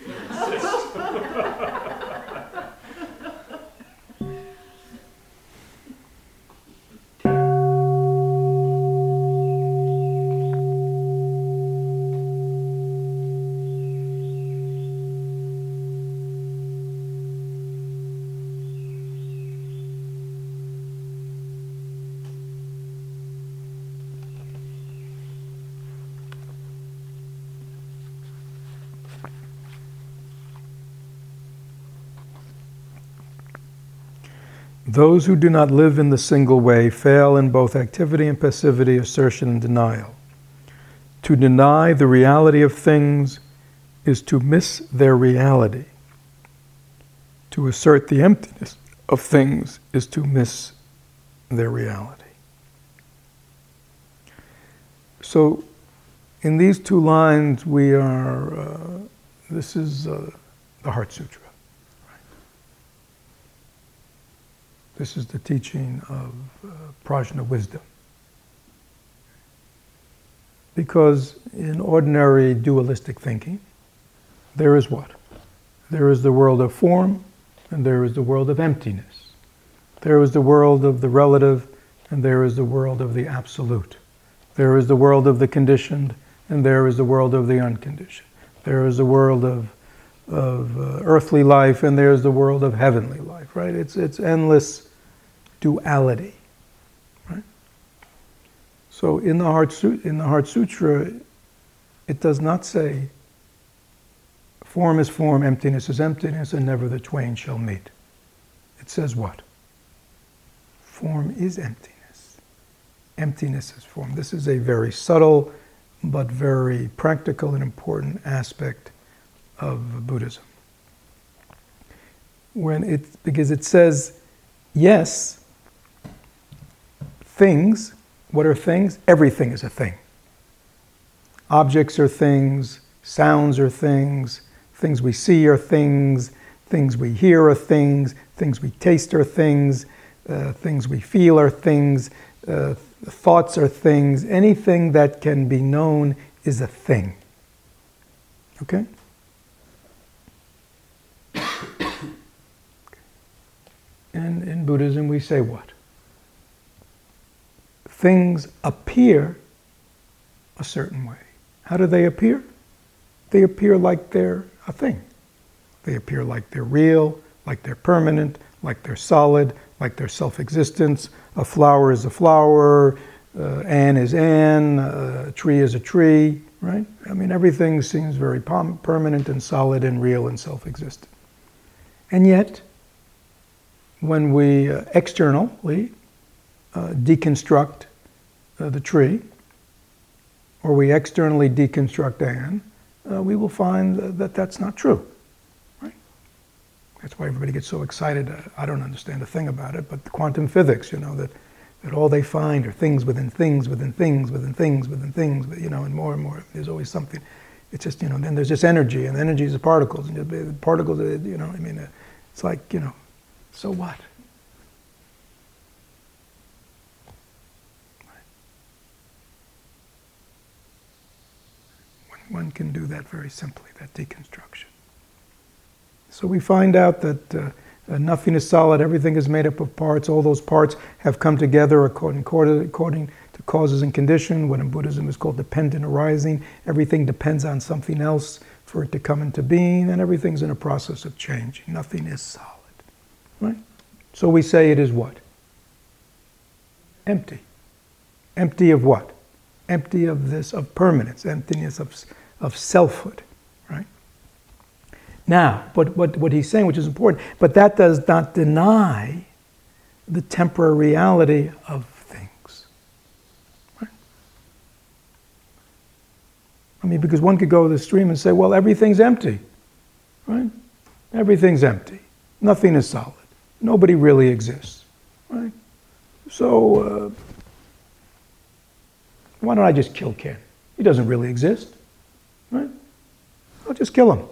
Those who do not live in the single way fail in both activity and passivity, assertion and denial. To deny the reality of things is to miss their reality. To assert the emptiness of things is to miss their reality. So, in these two lines, we are, uh, this is uh, the Heart Sutra. Right? This is the teaching of uh, Prajna wisdom. Because in ordinary dualistic thinking, there is what? There is the world of form, and there is the world of emptiness. There is the world of the relative, and there is the world of the absolute. There is the world of the conditioned, and there is the world of the unconditioned. There is the world of, of uh, earthly life, and there is the world of heavenly life, right? It's, it's endless duality, right? So in the Heart Sutra, in the Heart Sutra, it does not say, form is form, emptiness is emptiness, and never the twain shall meet. It says what? Form is emptiness. Emptiness is form. This is a very subtle but very practical and important aspect of Buddhism. When it, because it says, yes, things, what are things? Everything is a thing. Objects are things, sounds are things, things we see are things, things we hear are things, things we taste are things, uh, things we feel are things, uh, thoughts are things. Anything that can be known is a thing. Okay? And in Buddhism we say what? Things appear a certain way. How do they appear? They appear like they're a thing. They appear like they're real, like they're permanent, like they're solid, like they're self-existence. A flower is a flower, uh, Anne is Anne, uh, a tree is a tree, right? I mean, everything seems very pom- permanent and solid and real and self-existent. And yet, when we uh, externally uh, deconstruct uh, the tree, or we externally deconstruct Anne, uh, we will find uh, that that's not true. That's why everybody gets so excited. I don't understand a thing about it, but the quantum physics, you know, that, that all they find are things within things, within things, within things, within things, you know, and more and more. There's always something. It's just, you know, then there's just energy, and energy is the particles, and the particles, you know, I mean, it's like, you know, so what? One can do that very simply, that deconstruction. So we find out that uh, uh, nothing is solid, everything is made up of parts, all those parts have come together according, according to causes and condition, what in Buddhism is called dependent arising. Everything depends on something else for it to come into being, and everything's in a process of changing. Nothing is solid, right? So we say it is what? Empty. Empty of what? Empty of this, of permanence, emptiness of, of selfhood, right? Now, but what, what he's saying, which is important, but that does not deny the temporary reality of things. Right? I mean, because one could go to the stream and say, well, everything's empty. Right? Everything's empty. Nothing is solid. Nobody really exists. Right? So, uh, why don't I just kill Ken? He doesn't really exist. Right? I'll just kill him.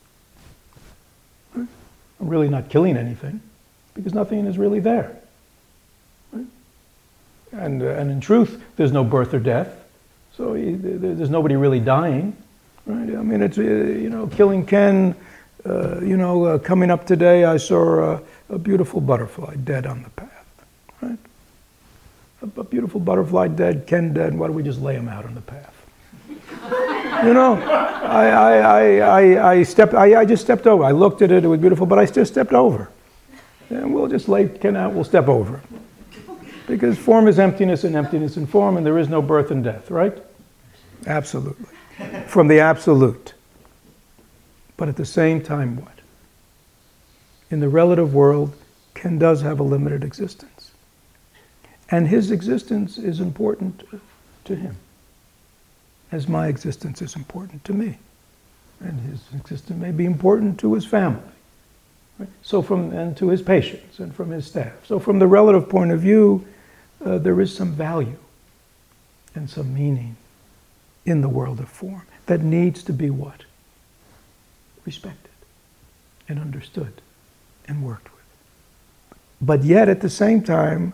I'm really not killing anything, because nothing is really there. Right? And, uh, and in truth, there's no birth or death, so he, there's nobody really dying. Right? I mean, it's, uh, you know, killing Ken, uh, you know, uh, coming up today, I saw a, a beautiful butterfly dead on the path. Right? A, a beautiful butterfly dead, Ken dead, why don't we just lay him out on the path? You know, I, I, I, I, I stepped. I, I just stepped over. I looked at it. It was beautiful, but I just stepped over. And we'll just lay Ken out. We'll step over, because form is emptiness, and emptiness in form, and there is no birth and death. Right? Absolutely, from the absolute. But at the same time, what? In the relative world, Ken does have a limited existence, and his existence is important to him, as my existence is important to me. And his existence may be important to his family. Right? So from, and to his patients and from his staff. So from the relative point of view, uh, there is some value and some meaning in the world of form that needs to be what? Respected and understood and worked with. But yet at the same time,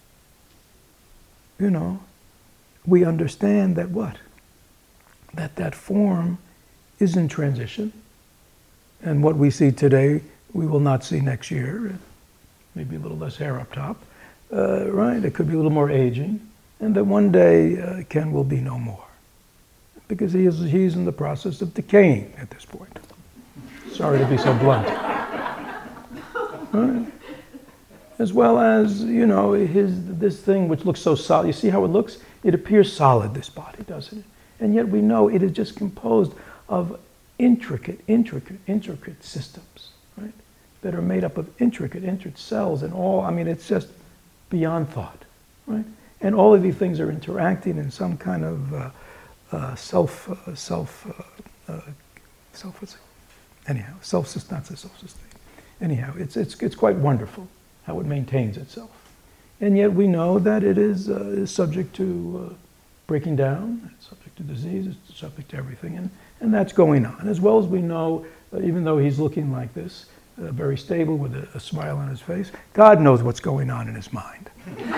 you know, we understand that what? That that form is in transition. And what we see today, we will not see next year. Maybe a little less hair up top, uh, right? It could be a little more aging. And that one day uh, Ken will be no more. Because he is, he's in the process of decaying at this point. Sorry to be so blunt. Right? As well as, you know, his this thing which looks so solid. You see how it looks? It appears solid, this body, doesn't it? And yet we know it is just composed of intricate, intricate, intricate systems, right? That are made up of intricate, intricate cells and all. I mean, it's just beyond thought, right? And all of these things are interacting in some kind of uh, uh, self, uh, self, uh, uh, self. What's it? Anyhow, self, not self-sustain. Anyhow, it's it's it's quite wonderful how it maintains itself, and yet we know that it is, uh, is subject to uh, breaking down, it's subject to disease, it's subject to everything, and and that's going on. As well as we know, uh, even though he's looking like this, uh, very stable with a, a smile on his face, God knows what's going on in his mind.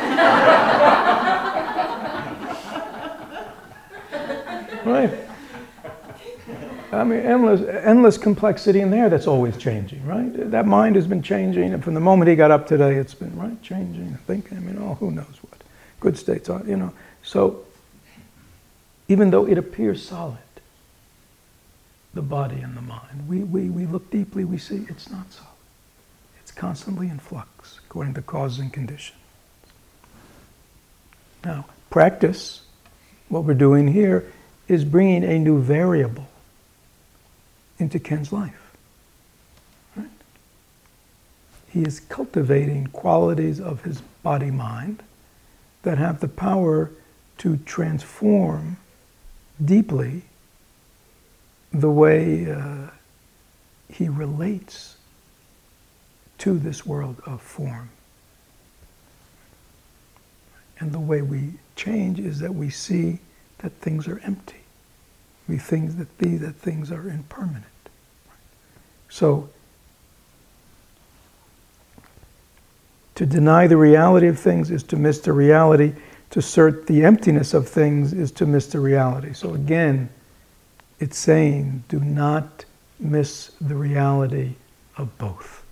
Right? I mean, endless, endless complexity in there that's always changing, right? That mind has been changing, and from the moment he got up today, it's been, right, changing, thinking, I mean, oh, who knows what. Good states, you know. So, even though it appears solid, the body and the mind, we, we, we look deeply, we see it's not solid. It's constantly in flux, according to causes and conditions. Now, practice, what we're doing here, is bringing a new variable into Ken's life. Right? He is cultivating qualities of his body-mind that have the power to transform deeply the way uh, he relates to this world of form. And the way we change is that we see that things are empty. We think that, the, that things are impermanent. So, to deny the reality of things is to miss the reality. To assert the emptiness of things is to miss the reality. So again, it's saying, do not miss the reality of both.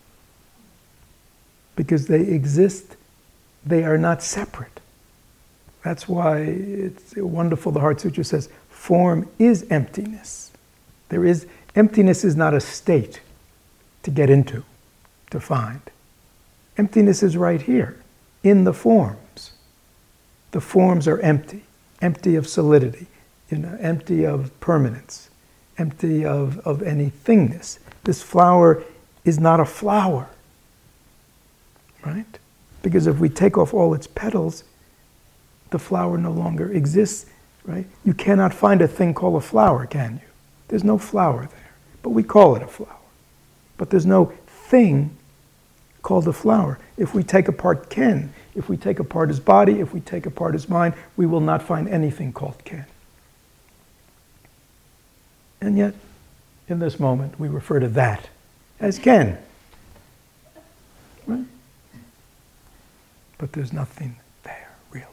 Because they exist, they are not separate. That's why it's wonderful, the Heart Sutra says, form is emptiness. There is, emptiness is not a state to get into, to find. Emptiness is right here, in the forms. The forms are empty, empty of solidity, you know, empty of permanence, empty of, of anythingness. This flower is not a flower, right? Because if we take off all its petals, the flower no longer exists, right? You cannot find a thing called a flower, can you? There's no flower there, but we call it a flower. But there's no thing called a flower. If we take apart Ken, if we take apart his body, if we take apart his mind, we will not find anything called Ken. And yet, in this moment, we refer to that as Ken. Right? But there's nothing there, really.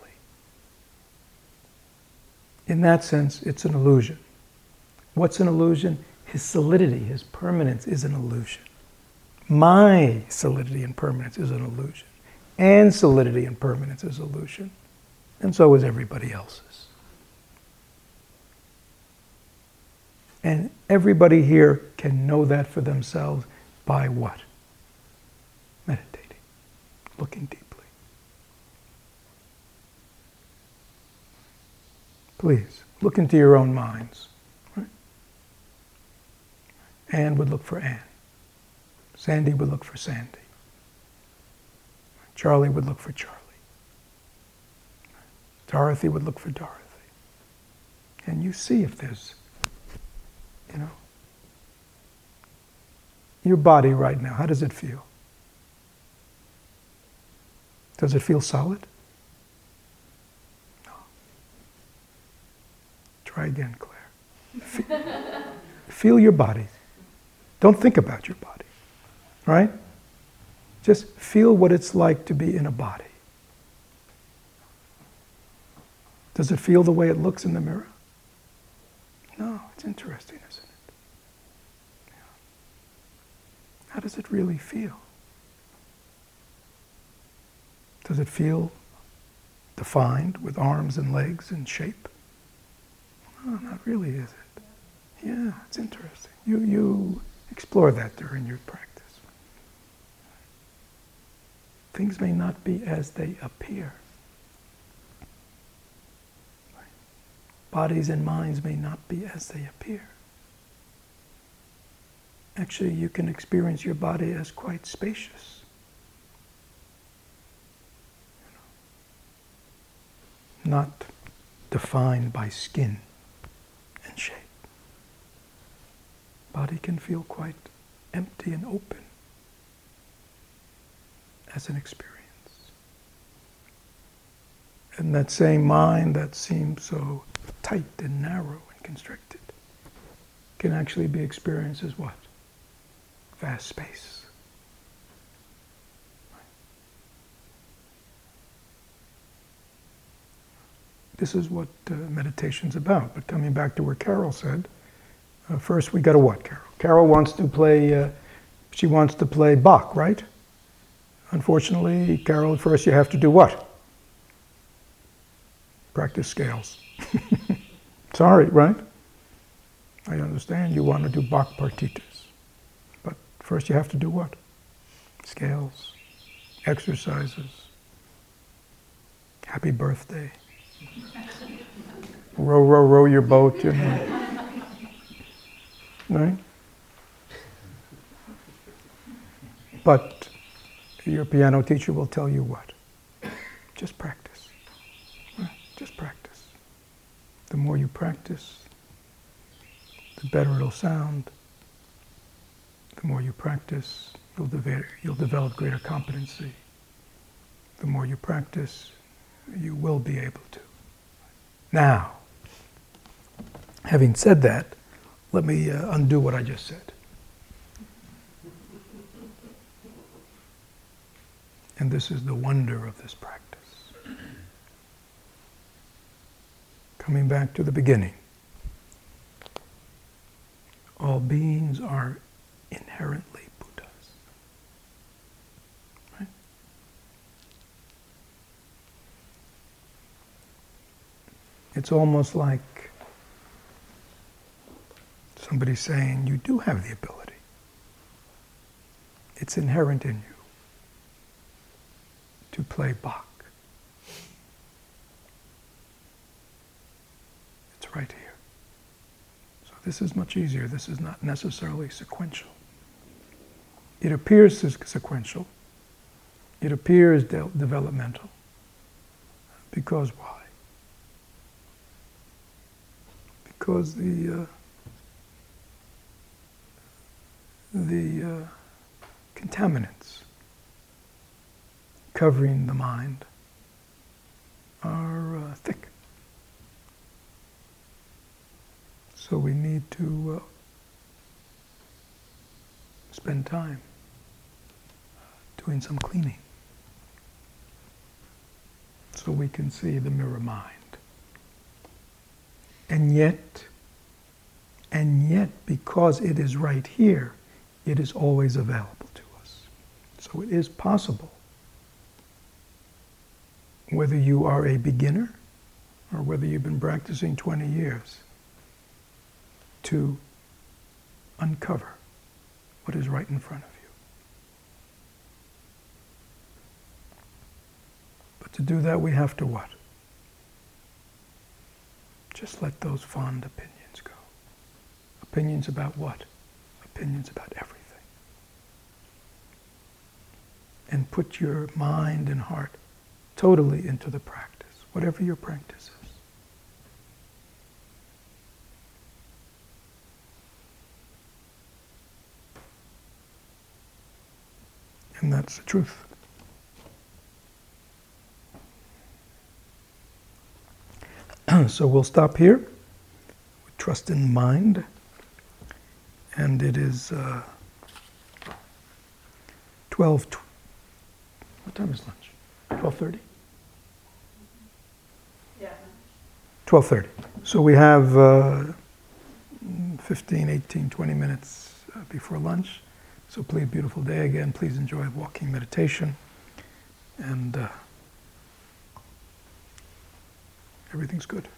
In that sense, it's an illusion. What's an illusion? His solidity, his permanence is an illusion. My solidity and permanence is an illusion. And solidity and permanence is an illusion. And so is everybody else's. And everybody here can know that for themselves by what? Meditating, looking deeply. Please, look into your own minds. Right? Anne would look for Anne. Sandy would look for Sandy. Charlie would look for Charlie. Dorothy would look for Dorothy. And you see if there's, you know, Your body right now, how does it feel? Does it feel solid? No. Try again, Claire. Fe- feel your body. Don't think about your body, right? Just feel what it's like to be in a body. Does it feel the way it looks in the mirror? No, it's interesting, isn't it? Yeah. How does it really feel? Does it feel defined with arms and legs and shape? No, not really, is it? Yeah, it's interesting. You, you explore that during your practice. Things may not be as they appear. Bodies and minds may not be as they appear. Actually, you can experience your body as quite spacious. Not defined by skin and shape. Body can feel quite empty and open as an experience. And that same mind that seems so tight and narrow and constricted can actually be experienced as what? Vast space. This is what uh, meditation's about. But coming back to where Carol said, uh, first we got to what, Carol? Carol wants to play, uh, she wants to play Bach, right? Unfortunately, Carol, first you have to do what? Practice scales. Sorry, right? I understand you want to do Bach partitas. But first you have to do what? Scales, exercises, happy birthday. Row, row, row your boat, you know. Right? But your piano teacher will tell you what? Just practice. Right? Just practice. The more you practice, the better it'll sound. The more you practice, you'll, de- you'll develop greater competency. The more you practice, you will be able to. Now, having said that, let me uh, undo what I just said. And this is the wonder of this practice. Coming back to the beginning. All beings are inherently Buddhas. Right? It's almost like somebody saying, you do have the ability. It's inherent in you to play Bach. It's right here. So this is much easier. This is not necessarily sequential. It appears sequential. It appears de- developmental. Because why? Because the uh, the uh, contaminants covering the mind are uh, thick. So we need to uh, spend time doing some cleaning so we can see the mirror mind. And yet, and yet, because it is right here, it is always available to us. So it is possible, whether you are a beginner or whether you've been practicing twenty years, to uncover what is right in front of you. But to do that, we have to what? Just let those fond opinions go. Opinions about what? Opinions about everything. And put your mind and heart totally into the practice, whatever your practice is. And that's the truth. So we'll stop here with trust in mind. And it is uh, twelve. Tw- what time is lunch? twelve thirty? Yeah. twelve thirty. So we have uh, fifteen, eighteen, twenty minutes uh, before lunch. So please, beautiful day again. Please enjoy walking meditation. And uh, everything's good.